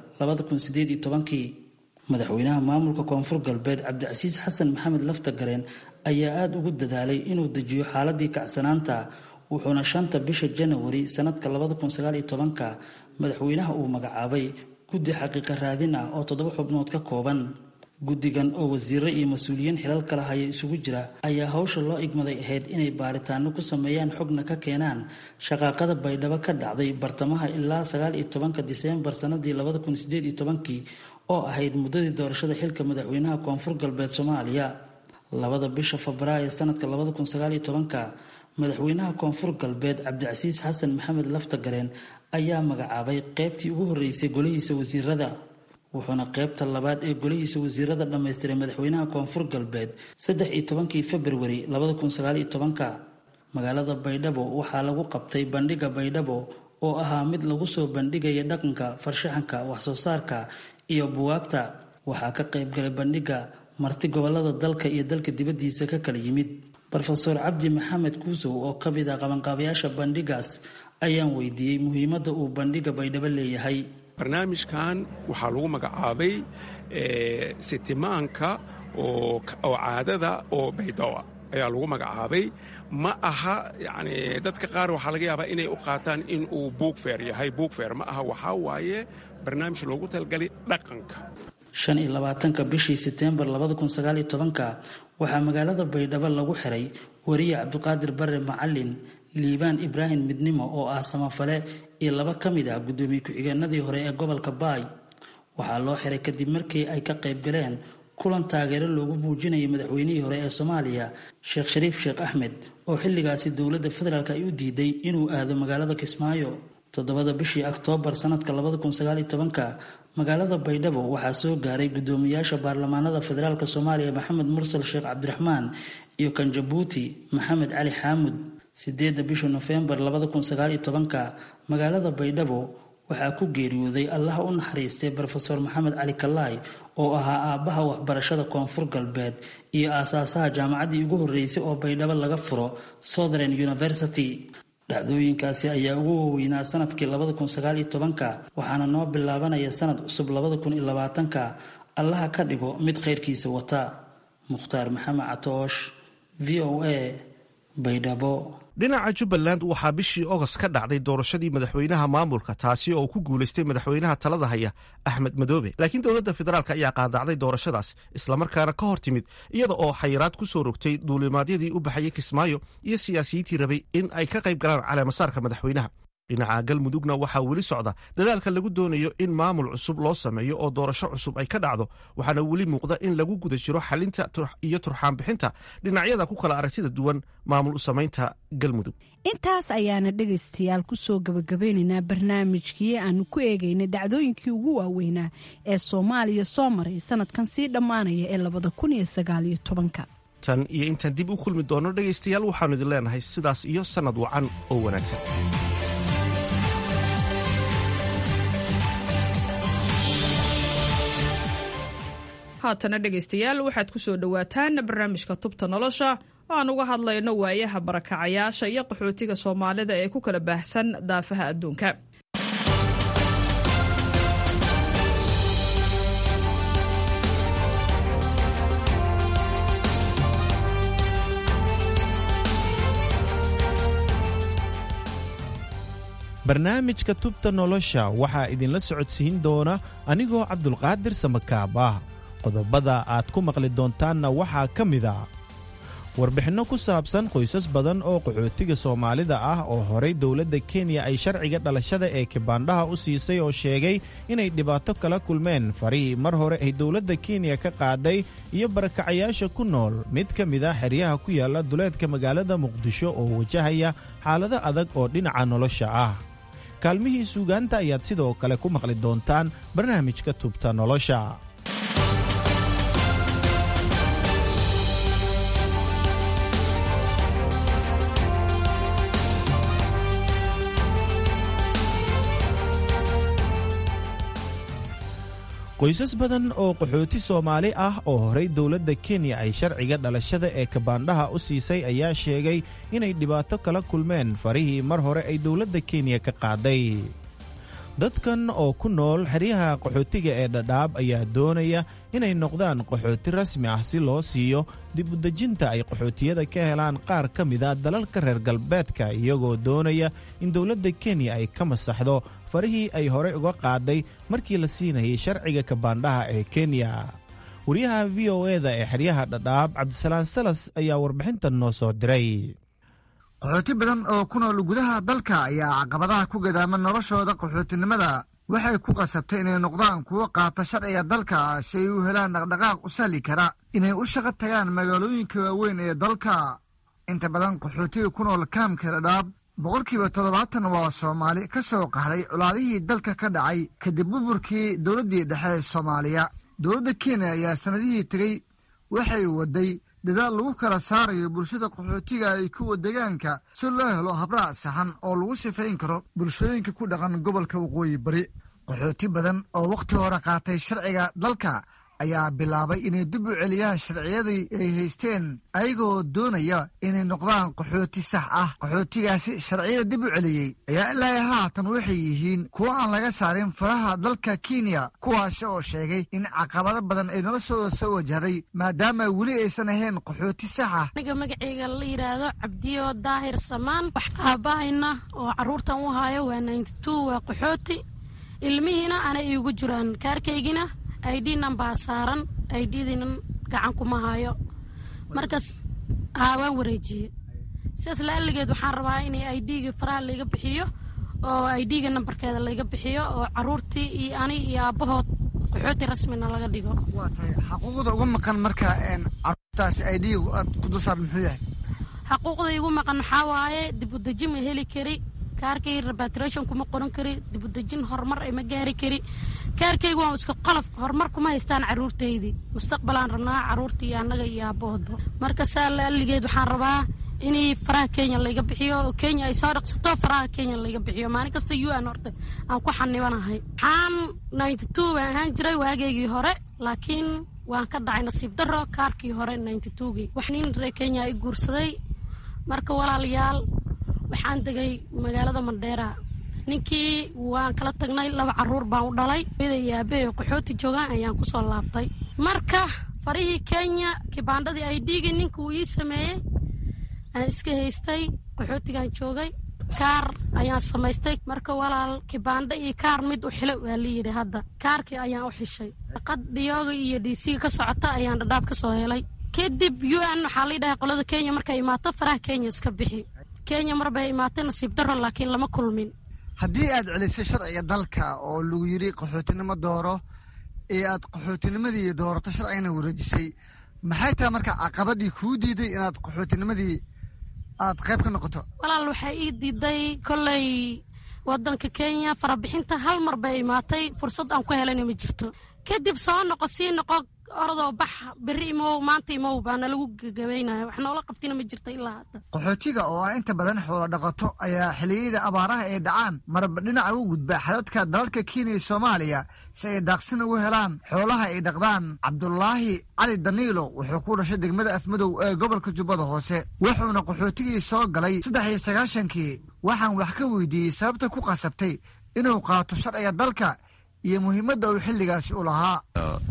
W: 2018. madaxweynaha maamulka koonfur galbeed cabdicasiis xasan maxamed laftagareen ayaa aada ugu dadaalay inuu dejiyo xaaladii kacsanaanta, wuxuuna 5 bisha Janawari sanadka 2019 madaxweynaha uu magacaabay guddi xaqiiqa raadin ah oo 7 xubnood ka kooban. guddigan oo wasiiro iyo mas-uuliyiin xilal kala haya isugu jira ayaa hawsha loo igmaday ahayd inay baaritaano ku sameeyaan xogna ka keenaan shaqaaqada baydhabo ka dhacday bartamaha ilaa 19 Diseembar sanadii 2018 oo ahayd muddadii doorashada xilka madaxweynaha Koonfur Galbeed Soomaaliya. 2 bisha Febraayo sanadka 2019 madaxweynaha Koonfur Galbeed Cabdicasiis Xasan Maxamed Laftagareen ayaa magacaabay qaybtii ugu horeysay golihiisa wasiirada, wuxuuna qaybta labaad ee golihiisa wasiirada dhammaystiray madaxweynaha Koonfur Galbeed 13 February 2019. magaalada Baydhabo waxaa lagu qabtay bandhiga Baydhabo oo ahaa mid lagu soo bandhigaya dhaqanka, farshaxanka, wax soo saarka iyo buugaagta. waxaa ka qayb galay bandhiga marti gobolada dalka iyo dalka dibadiisa ka kala yimid. Professor Cabdi Maxamed Kuusow oo ka mid ah qabanqaabiyaasha bandhigaas ayaan weydiiyey muhiimadda uu bandhiga Baydhabo leeyahay.
A: barnaamijkan waxaa lagu magacaabay sitimaanka oo caadada oo Baydhabo ayaa lagu magacaabay. ma aha yani dadka qaar waxaa laga yaabaa inay u qaataan in uu buug feer yahay. buug feer ma aha, waxaa waaye barnaamij loogu talagalay dhaqanka.
W: 25 bishii September 2019 waxaa magaalada Baydhabo lagu xiray wariye Cabdiqaadir Barre Macalin, Liibaan Ibraahim Midnimo oo ah samafale iyo 2 ka mid ah gudoomiye ku-xigeenadii hore ee gobolka Baay. waxaa loo xiray kadib markii ay ka qayb galeen kulan taageero loogu muujinayay madaxweynihii hore ee Soomaaliya Sheekh Shariif Sheekh Axmed oo xilligaasi dowladda federaalka ay u diiday inuu aado magaalada Kismaayo. 7 bishii Oktoobar sanadka 2019 magaalada Baydhabo waxaa soo gaaray gudoomiyaasha baarlamaanada federaalka Soomaaliya Maxamed Mursal Sheekh Cabdiraxmaan iyo kan Jabuuti Maxamed Cali Xaamud. 8 bishii November 2019 magaalada Baydhabo waxaa ku geeriyooday Allah u naxariistay Professor Maxamed Cali Kalaay oo ahaa aabbaha waxbarashada Koonfur Galbeed iyo aasaasaha jaamacaddii ugu horeysay oo Baydhabo laga furo Southern University. dhacdooyinkaasi ayaa ugu weynaa sanadkii 2019 waxaana noo bilaabanaya sanad cusub 2020. allaha ka dhigo mid khayrkiisa wata. Mukhtaar Maxamed Catoosh, VOA, Baydhabo.
B: dhinaca Jubbaland waxaa bishii August ka dhacday doorashadii madaxweynaha maamulka, taasi oo ku guulaystay madaxweynaha talada haya Axmed Madoobe. laakiin dowladda federaalk ayaa qaadacday doorashadaas, islamarkaana ka hor timid iyada oo xayiraad ku soo rogtay duulimaadyadii u baxayay Kismaayo iyo siyaasiyiintii rabay in ay ka qayb galaan caleemasaarka madaxweynaha. dhinaca Galmudugna waxaa weli socda dadaalka lagu doonayo in maamul cusub loo sameeyo oo doorasho cusub ay ka dhacdo, waxaana weli muuqda in lagu guda jiro xalinta iyo turxaan bixinta dhinacyada ku kala aragtida duwan maamul u samaynta Galmudug.
D: intaas ayaana dhegaystayaal kusoo gabagabeynaynaa barnaamijkii aanu ku eegaynay dhacdooyinkii ugu waaweynaa ee Soomaaliya soo maray sanadkan sii dhammaanaya ee 2019.
B: tan iyo intaan dib u kulmi doono dhegaystayaal waxaanu idin leenahay sidaas iyo sanad wacan oo wanaagsan.
C: haatana dhegaystayaal waxaad ku soo dhowaataan barnaamijka tubta nolosha oo aan uga hadlayno waayaha barakacayaasha iyo qaxootiga Soomaalida ee ku kala baahsan daafaha adduunka.
F: barnaamijka tubta nolosha waxaa idinla socodsiin doona anigoo Cabdulqaadir Samakaab ah. qodobada aad ku maqli doontaanna waxaa ka mid ah warbixinno ku saabsan qoysas badan oo qaxootiga Soomaalida ah oo horay dowladda Kenya ay sharciga dhalashada ee kibaandhaha u siisay oo sheegay inay dhibaato kala kulmeen farihii mar hore ay dowladda Kenya ka qaaday iyo barakacayaasha ku nool mid ka mid ah xeryaha ku yaala duleedka magaalada Muqdisho oo wajahaya xaalado adag oo dhinaca nolosha ah. kaalmihii suugaanta ayaad sidoo kale ku maqli doontaan barnaamijka tubta nolosha. qoysas badan oo qaxooti Soomaali ah oo horay dowladda Kenya ay sharciga dhalashada ee kibaandhaha u siisay ayaa sheegay inay dhibaato kala kulmeen farihii mar hore ay dowladda Kenya ka qaaday. dadkan oo ku nool xeryaha qaxootiga ee dhadhaab ayaa doonaya inay noqdaan qaxooti rasmi ah si loo siiyo dib u dejinta ay qaxootiyada ka helaan qaar ka mida dalalka reer galbeedka iyagoo doonaya in dowladda kenya ay ka masaxdo farihii ay horey uga qaaday markii la siinayay sharciga kabaandhaha ee kenya. wariyaha v o eda ee xeryaha dhadhaab cabdisalaan salas ayaa warbixintan noo soo diray.
E: qaxooti badan oo ku nool gudaha dalka ayaa caqabadaha ku gadaama noloshooda qaxootinimada waxay ku qasabtay inay noqdaan kuwo qaata sharciga dalka si ay u helaan dhaqdhaqaaq u sahli kara inay u shaqo tagaan magaalooyinka waaweyn ee dalka. inta badan qaxootiga ku nool kaamka dhadhaab 70% waa Soomaali ka soo qaxday colaadihii dalka ka dhacay kadib burburkii dowladdii dhexe ee Soomaaliya. dowladda Kenya ayaa sanadihii tegey waxay waday dadaal lagu kala saarayo bulshada qaxootiga ay kuwa deegaanka si loo helo habraac saxan oo lagu sifayn karo bulshooyinka ku dhaqan gobolka waqooyi bari. qaxooti badan oo wakhti hore qaatay sharciga dalka ayaa bilaabay inay dib u celiyaan sharciyadii ay haysteen ayagoo doonaya inay noqdaan qaxooti sax ah. qaxootigaasi sharciyada dib u celiyey ayaa ilaa haatan waxay yihiin kuwo aan laga saarin faraha dalka Kenya, kuwaasi oo sheegay in caqabado badan ay noloshooda soo wajahday maadaama weli aysan ahayn qaxooti sax ah.
G: aniga magacayga la yidhaahdo Cabdiyo Daahir Samaan, wax aabahayna oo carruurtan u hayo waa 92, waa qaxooti. ilmihiina ana iigu jiraan kaarkaygina ID number saaran, ID-dina gacan kuma hayo. markaas waan wareejiyey. sidaas la'alligeed waxaan rabaa in ID-ga faraha laga bixiyo oo ID-ga nambarkeeda laga bixiyo oo carruurtii iyo ani iyo aabahood qaxooti rasmina laga dhigo.
E: waa tahay xaquuqda ugu maqan marka carruurtaasi ID-ga aad ku dulsaar muxuu yahay?
G: xaquuqda igu maqan waxaa waaye dib u dejin ma heli kari, kaarkay repatriation kuma qoran kari, dib u dejin horumar ay ma gaari kari. kaarkaygu waa iska qolof, horumar kuma haystaan carruurtaydii. mustaqbalaan rabnaa carruurtii annaga iyo aabahoodba. marka saa la'alligeed waxaan rabaa inay faraha Kenya laga bixiyo oo Kenya ay soo dhaqsato faraha Kenya laga bixiyo. maalin kasta UN horta aan ku xanibanahay. waxaan 92 waan ahaan jiray waageygii hore, laakiin waan ka dhacay nasiib darro kaarkii hore 92gii. wax nin reer Kenya ay guursaday. marka walaalayaal waxaan degay magaalada Mandheera. ninkii waan kala tagnay, 2 carruur baan u dhalay. iyaabe qaxooti joogaan ayaan ku soo laabtay. marka farihii Kenya kibaandadii ID-ga ninka uu ii sameeyey aan iska haystay. qaxootigaan joogay, kaar ayaan samaystay. marka walaal kibaanda iyo kaar mid u xilo waa la yidhi. hadda kaarkii ayaan u xishay. shaqad dhiyooga iyo DC-ga ka socota ayaan dhadhaab ka soo helay. kadib UN waxaa la yidhahay qolada Kenya markay imaato faraha Kenya iska bixi. Kenya mar bay imaatay nasiib darro, laakiin lama kulmin.
E: haddii aad celisay sharciga dalka oo lagu yidhi qaxootinimo dooro ee aad qaxootinimadii doorato sharcigana wareejisay, maxay tahay marka caqabadii kuu diiday inaad qaxootinimadii aad qayb ka noqoto?
G: walaal waxay ii diiday kolley waddanka Kenya farabixinta hal mar bay imaatay, fursad aan ku helayna ma jirto. kadib soo noqo sii noqo orodoo bax berri imow maanta imow baana lagu gagabaynaya. wax noola qabtina ma jirta ilaa hadda.
E: qaxootiga oo ah inta badan xoolo dhaqato ayaa xilliyada abaaraha ay dhacaan marba dhinaca u gudba xadadka dalalka Kenya iyo Soomaaliya si ay daaqsin ugu helaan xoolaha ay dhaqdaan. Cabdullaahi Cali Daniilo wuxuu ku dhashay degmada Afmadow ee gobolka Jubbada Hoose, wuxuuna qaxootigii soo galay 93kii. waxaan wax ka weydiiyey sababta ku qasabtay inuu qaato sharciga dalka iyo muhiimadda uu xilligaasi u lahaa.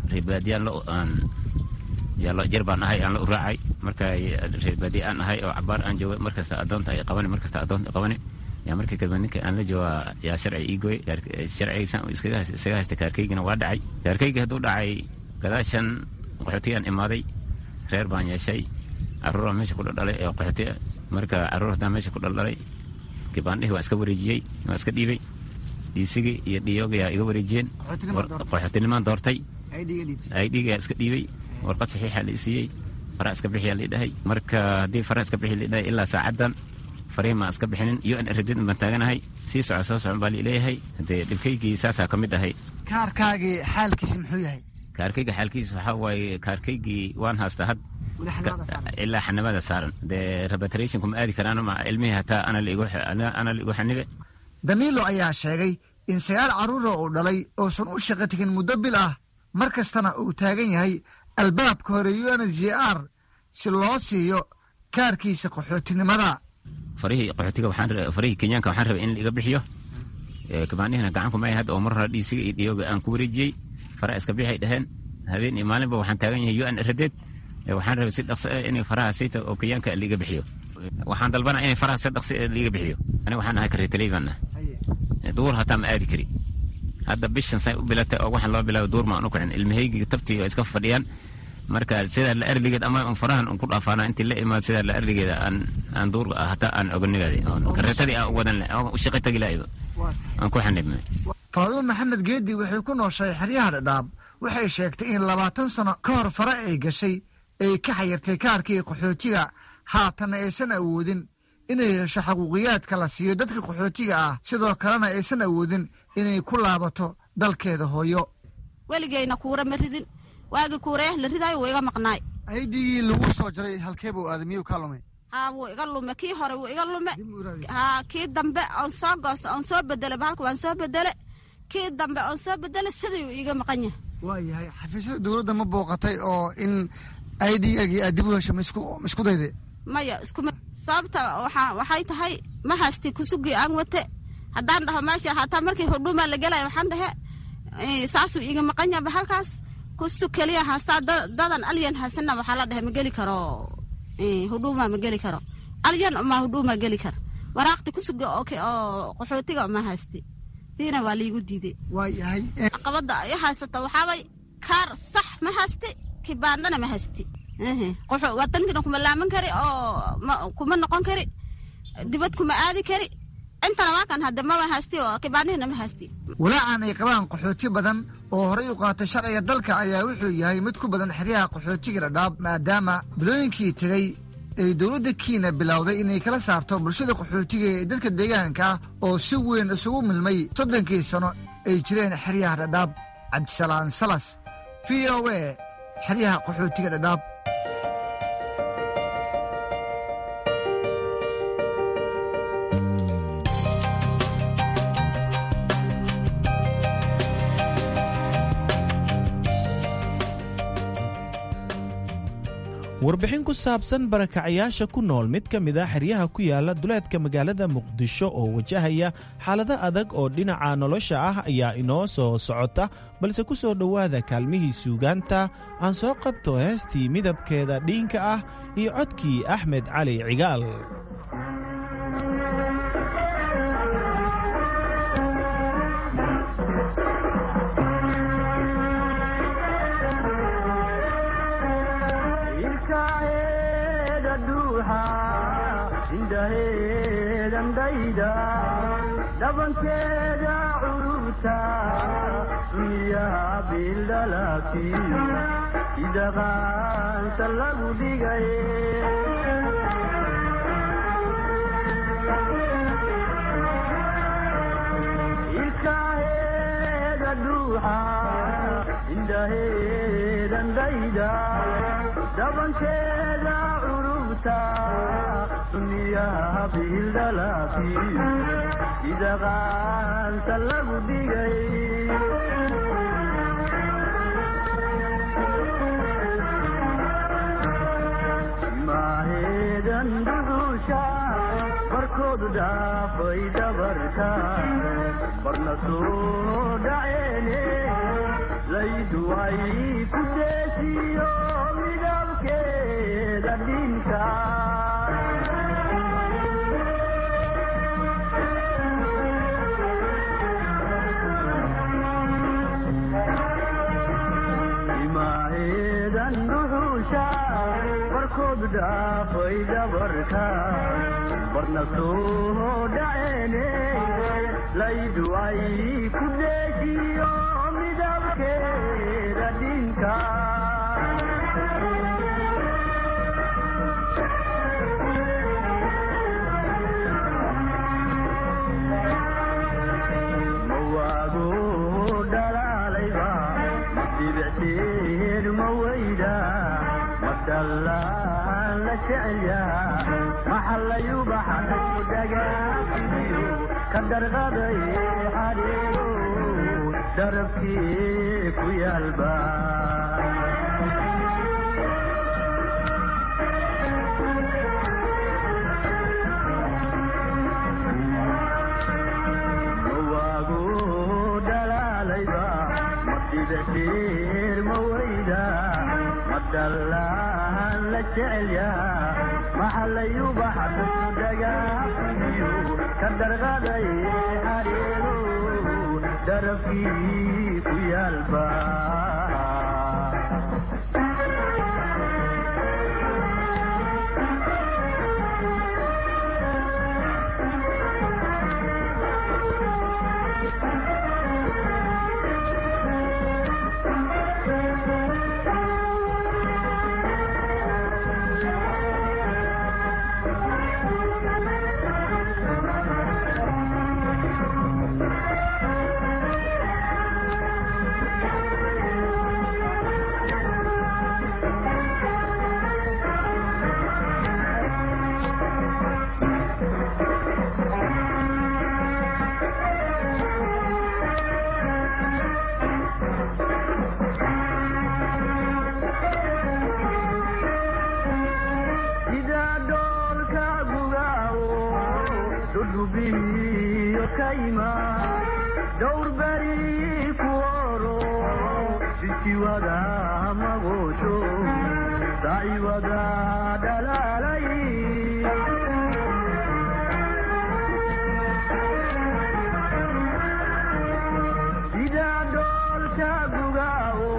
I: jir baan ahay, aan la u raacay. marka reer baadiye aan ahay oo cabaar aan joogay, markasta adoonta ay qabani, markasta adoonta qabani. yaa markii kadib ninka aan la jooga yaa sharci ii gooy. sharcigiisan isaga haysta kaarkaygina waa dhacay. kaarkayga hadduu dhacay gadaashan qaxootigaan imaaday, reer baan yeeshay, carruur meesha ku dhaldhalay ee qaxooti. marka carruur haddaan meesha ku dhaldhalay, kibaandhihii waan iska wareejiyey, waan iska dhiibay. diisigii iyo dhiyooga yaa iga wareejiyeen. qaxootinimaan doortay, ID-ga yaa iska dhiibay. warqad saxiixa la isiiyey, faraha iska bixiyaa la dhahay. marka haddii faraha iska bixi la dhahay ilaa saacaddan fariin maan iska bixinin. UN radid baan taaganahay, sii soco soo socon baa la leeyahay. haddee dhibkaygii saasaa ka mid ahay.
E: kaarkaagii xaalkiisi muxuu yahay?
I: kaarkayga xaalkiisa waxaa waaye kaarkaygii waan haystaa had ilaa xanimada saaran. dee repatriation kuma aadi karaan ma ilmihii hataa ana la igu xanibe.
E: Daniilo ayaa sheegay in 9 carruur uu dhalay oosan u shaqo tegin muddo bil ah, mar kastana uu taagan yahay albaabka hore UNHCR si loo siiyo kaarkiisa qaxootinimada.
I: farihii qaxootiga farihii Kenyaanka waxaan rabay in la iga bixiyo. kabaanihina gacan kuma had oo mar hore dhiisiga iyo dhiyooga aan ku wareejiyey faraha iska bixay dhaheen habeen iyo maalinba waxaan taagan yahay UN radeed waxaan rabay si dhaqso ah inay faraha sayta oo kiyaanka liiga bixiyo waxaan dalbanaa inay faraha si dhaqso ah liiga bixiyo aniga waxaan ahay kareetaley baan ahay duur hataa ma aadi kari hadda bishan say u bilatay oo waxaan loo bilaabo duur ma aan u kicin ilmahaygiga tabtii oo iska fadhiyaan marka sida la arligeed ama farahan ku dhaafaana intii la imaad sida la arligeeda aan duur hataa aan oganigaday kareetadii aan wadan u shaqo tagi laayba aan ku xanibnay
E: Faadumo Maxamed Geedi waxay ku nooshay xeryaha Dhadhaab waxay sheegtay in 20 sano ka hor fara ay gashay ay ka xayirtay kaarkii qaxootiga haatan aysan awoodin inay hesho xuquuqiyaadka la siiyo dadka qaxootiga ah sidoo kalena aysan awoodin inay ku laabato dalkeeda hooyo
J: waligayna kuura ma ridin waagi kuuree la ridaayo wuu iga maqnaay
E: aydii lagu soo jaray halkeebuu aadamiyu ka lumay
J: wuu iga lume kii hore wuu iga lume kii dambe aan soo goosta aan soo bedele bahalka waan soo bedele kii dambe aan soo bedele sidii iga maqan yahay
E: waayahay xafiisyada dowladda ma booqatay oo in aydii aad dib u hesho isku dayday
J: maya iskuma sababta waxay tahay ma haysti kusugii aan wate haddaan dhaho meesha hataa markii hudhuuma la gelaya waxaan dhahe saasuu iiga maqan yahay bahalkaas kusug keliya haastaa dadan alyan haasana waxaa la dhahay ma geli karo hudhuuma ma geli karo alyan ma hudhuuma geli karo waraaqti kusuga oo qaxootiga ma haysti diina waa liigu diiday
E: waayahay
J: caqabada ay haysata waxaabay kaar sax ma haysti kibaandana ma haysti wadankina kuma laaman kari oo kuma noqon kari dibad kuma aadi kari intana waa kan hadda maba haysti oo kibaandihina ma haysti
E: walaacan ay qabaan qaxooti badan oo horey u qaatay sharciga dalka ayaa wuxuu yahay mid ku badan xeryaha qaxootiga Dhadhaab maadaama bilooyinkii tegey ay dowladda Kiina bilowday inay kala saarto bulshada qaxootiga ee dadka deegaanka ah oo si weyn isugu milmay 30 sano ay jireen xeryaha Dhadhaab Cabdisalaam Salas VOA xeryaha qaxootiga Dhadhaab
F: warbixin ku saabsan barakacayaasha ku nool mid ka mid a xeryaha ku yaala duleedka magaalada muqdisho oo wajahaya xaalado adag oo dhinaca nolosha ah ayaa inoo soo socota balse ku soo dhowaada kaalmihii suugaanta aan soo qabto heestii midabkeeda dhiinka ah iyo codkii axmed cali cigaal
K: dhabankeeda cururta sunniyaha bildhalaakiyo idaqaanta lagu dhigay ilkaheeda dhuuxa indhaheedan dhayda dhabankeeda cururta sunniyaha bildhalaakiyo idaqaanta lagu dhigay maaheedan dhuxusha barkoodu dhaafay dhabarka barna soo dhaceene laydu ay ku deesiyo midabkeeda dhinka dhaafay dhabarka barna soo dhaceene laydu ay ku deejiyo midabkeeda dhinka mawaago dhalaalayba dibicteed ma weyda madallaan la jecelyaa maxallayu baxay dagaasiyo ka darqaday xadhiyo darabkii ku yaalba jecel yaha maxallayuba xaduu dhagaaiyo ka darqaday xariiru darafkii ku yaalba dowr beri ku oro bisiwada magosho daiwada dalalay sida dolka gugao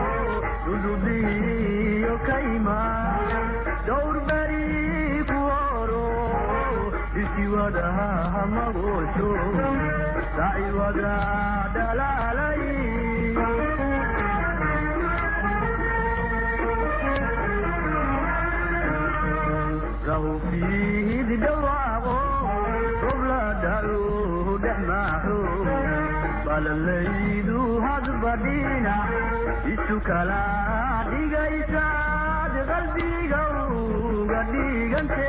K: dudubiyo kaima dowr beri ku oro bisiwada magosho daiwada dalalay rahu fiid dhawaaqo robla dhalu dhexmaaxo balalaydu hadbadhina isu kala dhigaysaad qalbiga uga dhigante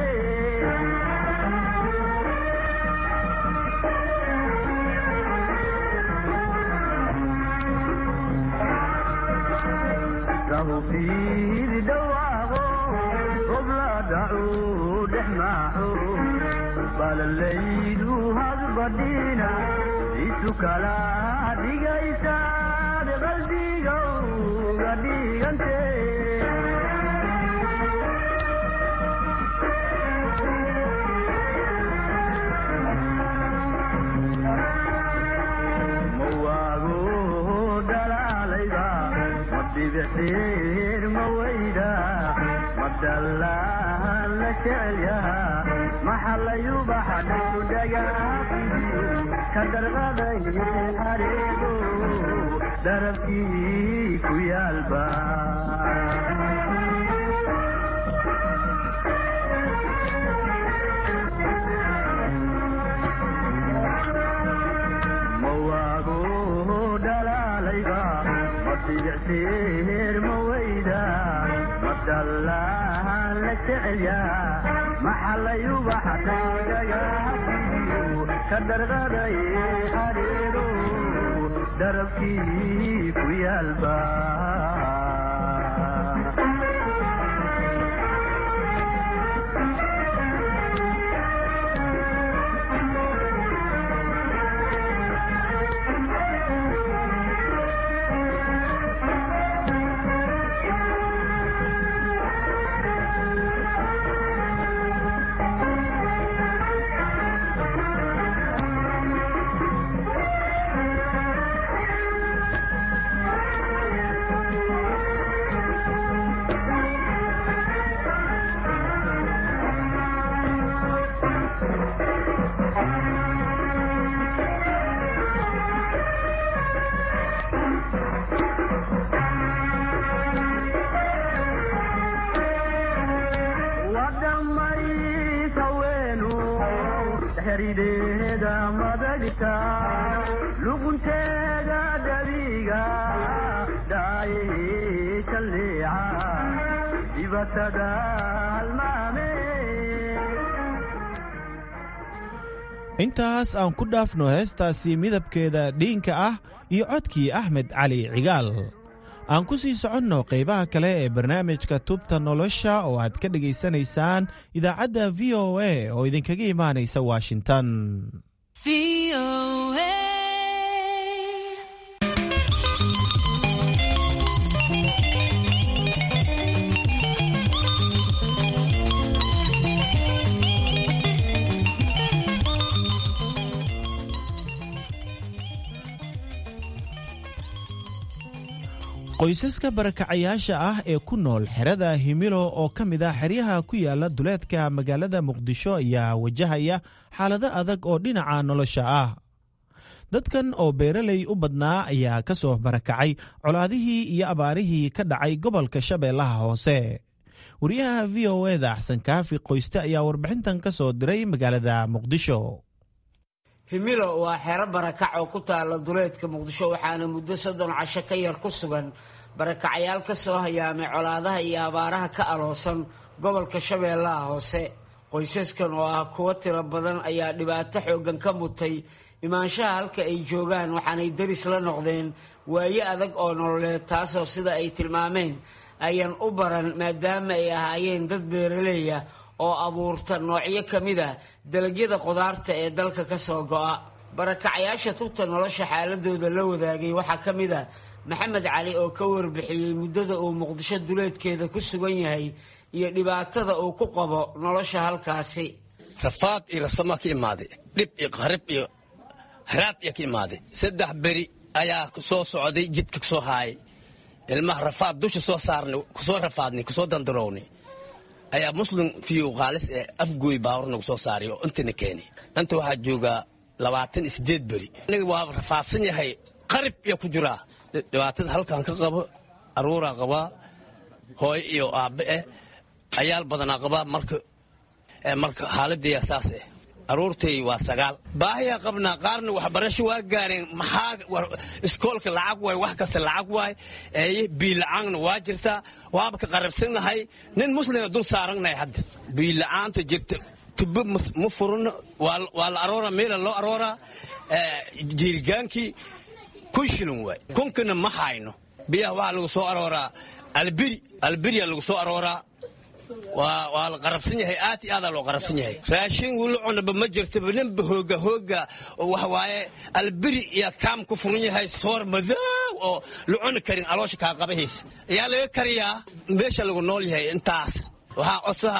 K: fiid dhawaaqo robla dhacu dhexmaaxo balalaydu hadbadhina isu kala dhigaysaad qalbiga uga dhigante mawaago dhalaalayda madibixir mawayda madallaan la jecel yaha maxallayuba xaduu dhagaaqiyo ka darqaday xariiru darafkii ku yaalba mawaago dhalaalayba madibicsiir mawayda madallaan la jecel yaha maxallayuba xaduu dhagaaqiyo ka darqaday xariiru darafkii ku yaalba herideeda madagta lugunteeda dhabiga dhaaye kalleeca dibatada halmaame
F: intaas aan ku dhaafno heestaasi midabkeeda dhiinka ah iyo codkii axmed cali cigaal aan ku sii soconno qaybaha kale ee barnaamijka tubta nolosha oo aad ka dhegaysanaysaan idaacadda v o a oo idinkaga imaanaysa washington. qoysaska barakacayaasha ah ee ku nool xerada himilo oo ka mid ah xeryaha ku yaala duleedka magaalada muqdisho ayaa wajahaya xaalado adag oo dhinaca nolosha ah. dadkan oo beeraley u badnaa ayaa ka soo barakacay colaadihii iyo abaarihii ka dhacay gobolka Shabeellaha Hoose. wariyaha VOA-da Xasan Kaafi Qoyste ayaa warbixintan ka soo diray magaalada Muqdisho.
H: himilo waa xero barakac oo ku taala duleedka muqdisho waxaana muddo 30 casho ka yar ku sugan barakacayaal ka soo hayaamay colaadaha iyo abaaraha ka aloosan gobolka Shabeellaha Hoose. qoysaskan oo ah kuwa tiro badan ayaa dhibaato xoogan ka mutay imaanshaha halka ay joogaan, waxaanay daris la noqdeen waaye adag oo nololeed, taasoo sida ay tilmaameen ayaan u baran maadaama ay ahaayeen dad beeraleeya oo abuurta noocyo ka mid ah dalagyada qudaarta ee dalka ka soo go'a. barakacayaasha tubta nolosha xaaladooda la wadaagay waxaa ka mid ah Maxamed Cali oo ka warbixiyey muddada uu Muqdisho duleedkeeda ku sugan yahay iyo dhibaatada uu ku qabo nolosha halkaasi.
L: rafaad iyo rasama ka imaaday, dhib iyo qarib iyo haraad ka imaaday. 3 beri ayaa soo socday jidka soo haay ilmaha rafaad dusha soo saarnay ku soo rafaadnay ku soo dandarownay ayaa muslim fiyo qaalis afgooy baawrna soo saariyo intana keenay. inta waxa jooga 28 beri aniga waa rafaadsan yahay, qarib iyo ku jira dhibaatada halkan ka qabo. aruura qaba, hooy iyo aabe ayaal badan qaba. marka xaaladii asaas aruurtay waa 9 baahiya qabna qaarna waxbarasho waa gaareen. maxaa iskoolka lacag way, wax kasta lacag way, biil la'aanna waa jirta. waaba ka qarabsanahay nin muslim dul saaranahay. hadda biil la'aanta jirta tuba ma furno, waa la aroora meel loo aroora jiirgaankii kun shilin way. kunkana ma hayno. biyaha waxa lagu soo arooraa albiri lagu soo arooraa. waa la qarabsan yahay, aad iyo aad loo qarabsan yahay. raashin wuu cunaba ma jirto, ninba hooga wax waaye albiri iyo kaam ku furan yahay. soor madow oo la cuni karin aloosha ka qabahiis ayaa laga kariyaa meesha lagu nool yahay. intaas waxaa codsaha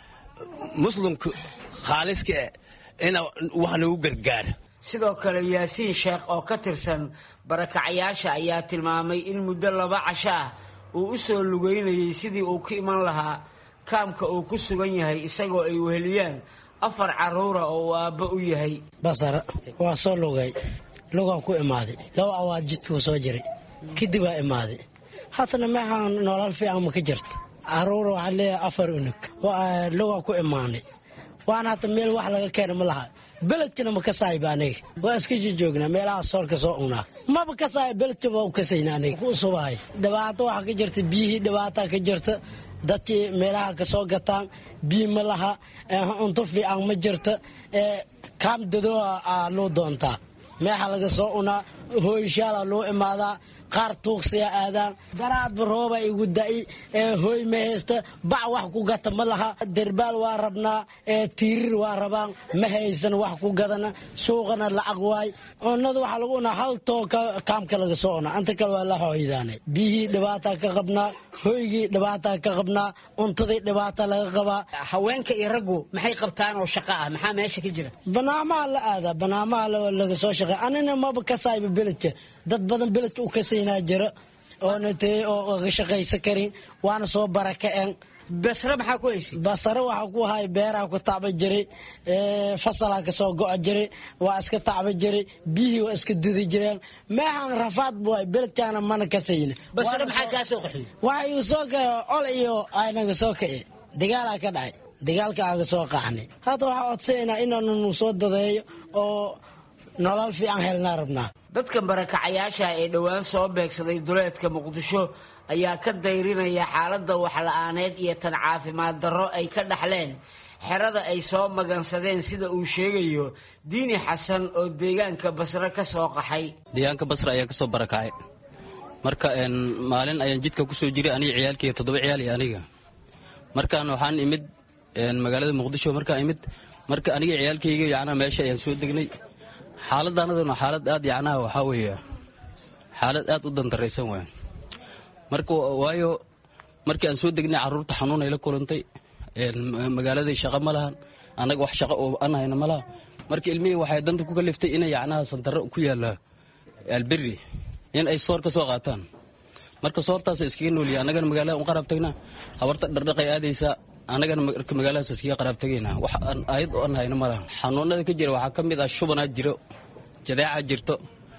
L: muslimka khaaliska ina wax nagu gargaar.
H: sidoo kale Yaasiin Sheekh oo ka tirsan barakacayaasha ayaa tilmaamay in muddo 2 casho ah uu u soo lugeynayay sidii uu ka iman lahaa kaamka uu ku sugan yahay, isagoo ay weheliyaan 4 caruura oo aabba u yahay.
M: basara waa soo lugaan ku imaaday. 2 awaad jidku soo jiray kadib waa imaaday. haddana maxaan nolol fiican ma ka jirto. caruur waxa leeyahay 4 unug waa lugaan ku imaanay. waan hata meel wax laga keenay ma laha. beledkana ma ka saayba aniga waa iska joognaa meelaha soorka soo unaa maba ka saay beledka waa u kasaynaa aniga ku subahay. dhibaato waxa ka jirta, biyihii dhibaato ka jirta, dadkii meelaha ka soo gataan biyo ma laha, cunto fiican ma jirta. kaam dadoo loo doontaa meexa laga soo unaa, hooyshaala loo imaadaa, qaar tuuqsiya aadaan. daraadba rooba igu da'i, hooy ma haysta, bac wax ku gata ma laha. derbaal waa rabnaa, tiirir waa rabaan, ma haysan wax ku gadana. suuqana lacag waay. cunnada waxaa lagu unaa hal too kaamka laga soo unaa, inta kale waa la hooydaanay. biyihii dhibaataa ka qabnaa, hooygii dhibaataa ka qabnaa, cuntadii dhibaata laga qabaa.
H: haweenka iyo raggu maxay qabtaan oo shaqo ah? maxaa meesha ka jira?
M: banaamaha la aadaa, banaamaha laga soo shaqeeya. anina maba ka saayba beledka. dad badan beledka u kasaynaa jira oona tee oo ga shaqaysan karin, waana soo barakaceen.
H: basra maxaa ku haysay?
M: basra waxaa ku hay beeraha ku tacba jiray, fasalaa ka soo go'a jiray, waa iska tacba jiray, biyihii waa iska dudi jireen. meexan rafaad buay beledkaana mana kasayna.
H: basra maxaa kaa soo qaxiyey?
M: waxa igu soo kacay ol iyo aynaga soo kacay, dagaalaa ka dhacay, dagaalka aaga soo qaxnay. hadda waxaa codsaynaa inaanu soo dadeeyo oo nolol fiican helnaa rabnaa.
H: dadkan barakacayaasha ee dhowaan soo beegsaday duleedka Muqdisho ayaa ka dayrinaya xaaladda waxla'aaneed iyo tan caafimaad darro ay ka dhaxleen xerada ay soo magansadeen, sida uu sheegayo Diini Xasan oo deegaanka Basra ka soo qaxay.
X: deegaanka Basra ayaa ka soo barakacay. marka maalin ayaan jidka ku soo jiray aniga ciyaalkii 7 ciyaal iyo aniga. markaan waxaan imid magaalada Muqdisho. markaan imid marka aniga ciyaalkayga yacnaa meesha ayaan soo degnay. xaaladdaanaduna xaalad aad yacnaa waxaa weeye xaalad aad u dandaraysan waay. marka waayo markii aan soo degnay carruurta xanuun ay la kulantay, magaaladii shaqo ma lahan, annaga wax shaqo oo aan hayna ma laha. marka ilmihii waxay danta ku kaliftay inay yacnaha sandarro ku yaalla alberi in ay soor ka soo qaataan. marka soortaas iskaga noolyahay annagana magaalada un qaraab tagnaa habarta dhardhaqay aadaysaa annagana magaaladaas iskaga qaraab tagaynaa wax aan aayad oo aan hayno malaha xanuunada ka jira waxaa ka mid ah shubanaa jiro jadeecaa jirto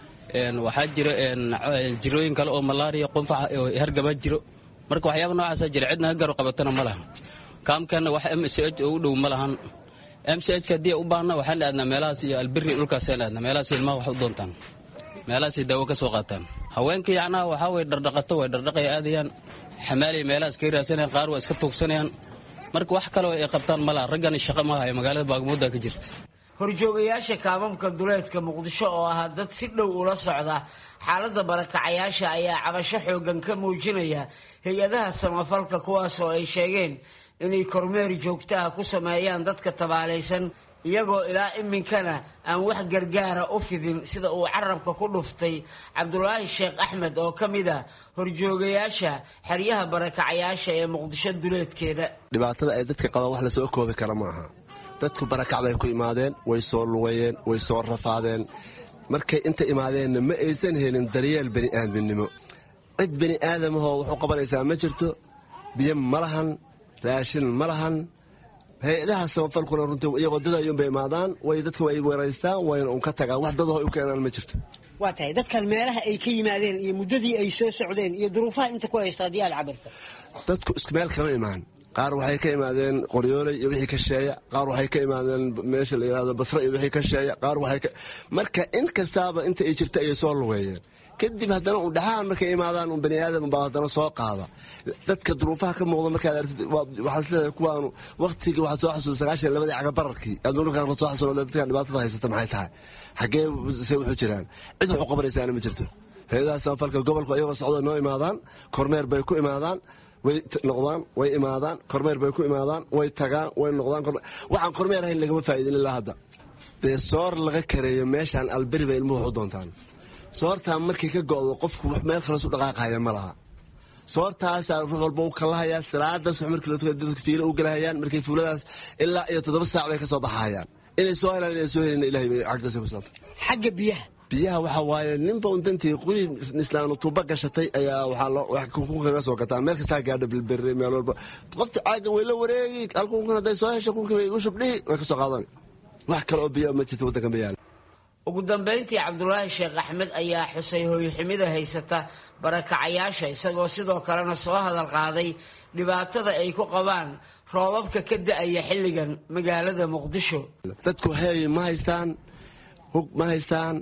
X: waxaa jira jirooyin kale oo malaariya qunfaca oo hargabaa jiro marka waxyaaba noocaasaa jira cidna ka garo qabatana ma laha kaamkana wax mch oo u dhow ma lahan mchka haddii u baahna waxaan aadnaa meelahaas iyo albiri dhulkaasaan aadnaa meelahaas ilmaha wax u doontaan meelahaasay daawo ka soo qaataan haweenka yacnaha waxaa way dhardhaqato way dhardhaqay aadayaan xamaalay meelahaas kaga raadsanayaan qaar waa iska tuugsanayaan marka wax kaleo ay qabtaan ma laha raggani shaqo ma hayo magaalada baagmudda ka jirta
H: horjoogayaasha kaamamka duleedka muqdisho oo ahaa dad si dhow ula socda xaaladda barakacayaasha ayaa cabasho xooggan ka muujinaya hay-adaha samafalka kuwaas oo ay sheegeen inay kormeer joogtaha ku sameeyaan dadka tabaalaysan iyagoo ilaa iminkana aan wax gargaara u fidin sida uu carabka ku dhuftay cabdulaahi sheekh axmed oo ka mid a horjoogayaasha xeryaha barakacayaasha ee muqdisho duleedkeeda
O: dhibaatada ay dadka qabaan wax lasoo koobi kara ma aha dadku barakac bay ku imaadeen way soo lugayeen way soo rafaadeen markay inta imaadeenna ma aysan helin daryeel bani'aadminimo cid bani'aadamahoo wuxuu qabanaysaa ma jirto biyo ma lahan raashin ma lahan hay-adaha samafalkuna runtii iyagoo dadayuunbay imaadaan way dadka way weeraystaan wayna un ka tagaan wax dadaho u keenaan ma jirto
P: waa tahay dadkan meelaha ay ka yimaadeen iyo muddadii ay soo socdeen iyo duruufaha inta ku haysta haddii aad cabirta
O: dadku isku meel kama imaan qaar waxay ka imaadeen qoryooley iyo wixii ka sheeya qaar waxay ka imaadeen meesha la yidhahdo basre iyo wixii ka sheeya qaar waxay marka in kastaaba inta ay jirta ayay soo lugeeyeen kadib haddana un dhaxaan markay imaadaan un bani aadam baa haddana soo qaada dadka duruufaha ka muuqda markaad aragtid waxaad isleedahay kuwaanu waqtigii waxaad soo xasuusta 92 cagabararkii aad markaan soo xasuusto dadka dhibaatada haysata maxay tahay xagee se wuxuu jiraan cid wax u qabanaysaana ma jirto hay-adaha samafalka gobolka iyagoo socdo noo imaadaan kormeer bay ku imaadaan way noqdaan way imaadaan kormeer bay ku imaadaan way tagaan way noqdaan waxaan kormeer ahayn lagama faa'iidin ilaa hadda dee soor laga kareeyo meeshaan alberi bay ilmuhu wax u doontaan soortaa markay ka go'do qofku meel kale su dhaqaaqaya ma laha soortaasaa ruux walba u kalahayaa salaada subax markii la tukado dadka fiilo u galahayaan markay fuuladaas ilaa iyo 7 saac bay ka soo baxayaan inay soo helaan inay soo helin ilaahay bay cagdasa ku saabsan
P: xagga biyaha
O: waxa waaye ninba untantii quri islaanu tuuba gashatay ayaa wax kaga soo gataa meel kastaa gaadho bilberi meel walba qofta caaga way la wareegi halkunkun hadday soo hesho kunka way igu shubdhihi way ka soo qaadan wax kale oo biyo ma jirto waddanka ma yaalo
H: ugu dambayntii cabdulaahi sheekh axmed ayaa xusay hooyxumida haysata barakacayaasha isagoo sidoo kalena soo hadal qaaday dhibaatada ay ku qabaan roobabka ka da'aya xilligan magaalada muqdisho
O: dadku hay ma haystaan hug ma haystaan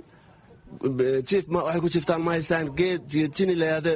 O: jiif ma waxay ku jiiftaan ma haystaan geed jini layaado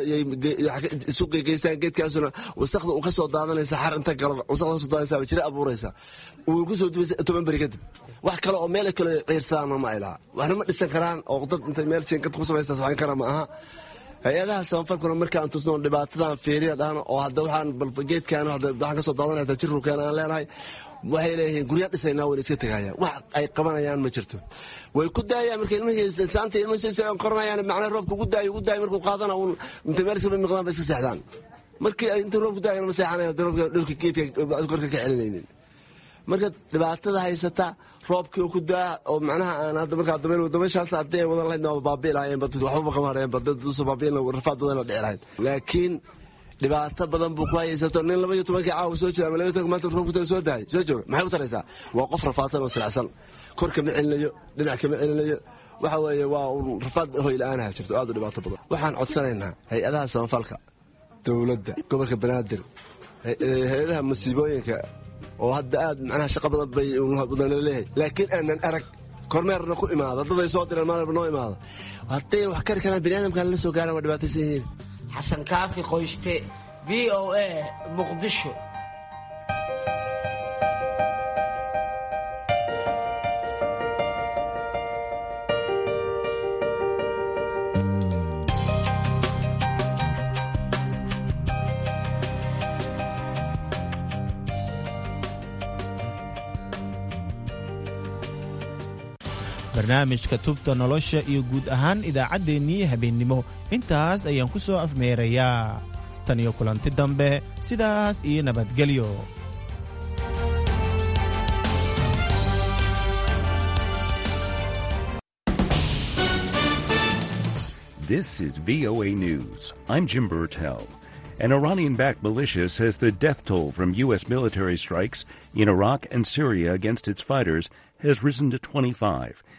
O: isu geystaan geedkaasuna wasaqda uu ka soo daadanaysa xar inta galo wasaqda ka soo daadanaysa jira abuuraysa uu ku soo dubaysa 10 bari kadib wax kale oo meel kale ciirsadaan ma ilaa waxna ma dhisan karaan oo dad intay meel sheekad ku samaysta waxaan kara ma aha hay-adaha samafalkuna markaan tusno dhibaatadan fiiriya dhahno oo hadda waxaan geedkaan waxaan ka soo daadanaysa jirrukeena aan leenahay waxay leeyihiin gurya dhisaynaa wayna iska tegayaan wax ay qabanayaan ma jirto way ku daayaan markay ilmihiisaanta ilmihiisa koranayaan macnaa roobka ugu daayo markuu qaadana uun inta meel iska miqdaan ba iska seexdaan markii ay inta roobku daayana ma seexanayaan dhulka geedka korka ka celinaynin marka dhibaatada haysata roobkii ku daa oo macnaha aan hadda markaa dabeeshaas hadday wadan lahayd waa baabi'i lahaayeen baddu waxba kama hareen badda duusa baabi'in rafaadooda la dhici lahayd laakiin dhibaato badan buu ku haysato nin 12 caawa soo jira ama 12 maanta roobku soo daay soo jooga maxay u taraysaa waa qof rafaatan oo silacsan korka ma celinayo dhinac kama celinayo waxa weeye waa rafaad hoy la'aan ah jirto aad u dhibaato badan waxaan codsanaynaa hay-adaha samafalka dawladda gobolka banaadir hay-adaha masiibooyinka oo hadda aad macnaha shaqo badan bay leeyahay laakiin aanan arag kormeerna ku imaado daday soo diraan maalba noo imaado hadday wax kari karaan biniaadamkan la soo gaaraan waa dhibaataysan yihiin
H: xasan kaafi qoyste VOA muqdisho
F: barnaamijka tubta nolosha iyo guud ahaan idaacaddeenii habeennimo intaas ayaan ku soo afmeerayaa tan iyo kulanti dambe sidaas iyo nabadgelyo
N: This is VOA News. I'm Jim Burtell. An Iranian-backed militia says the death toll from U.S. military strikes in Iraq and Syria against its fighters has risen to 25.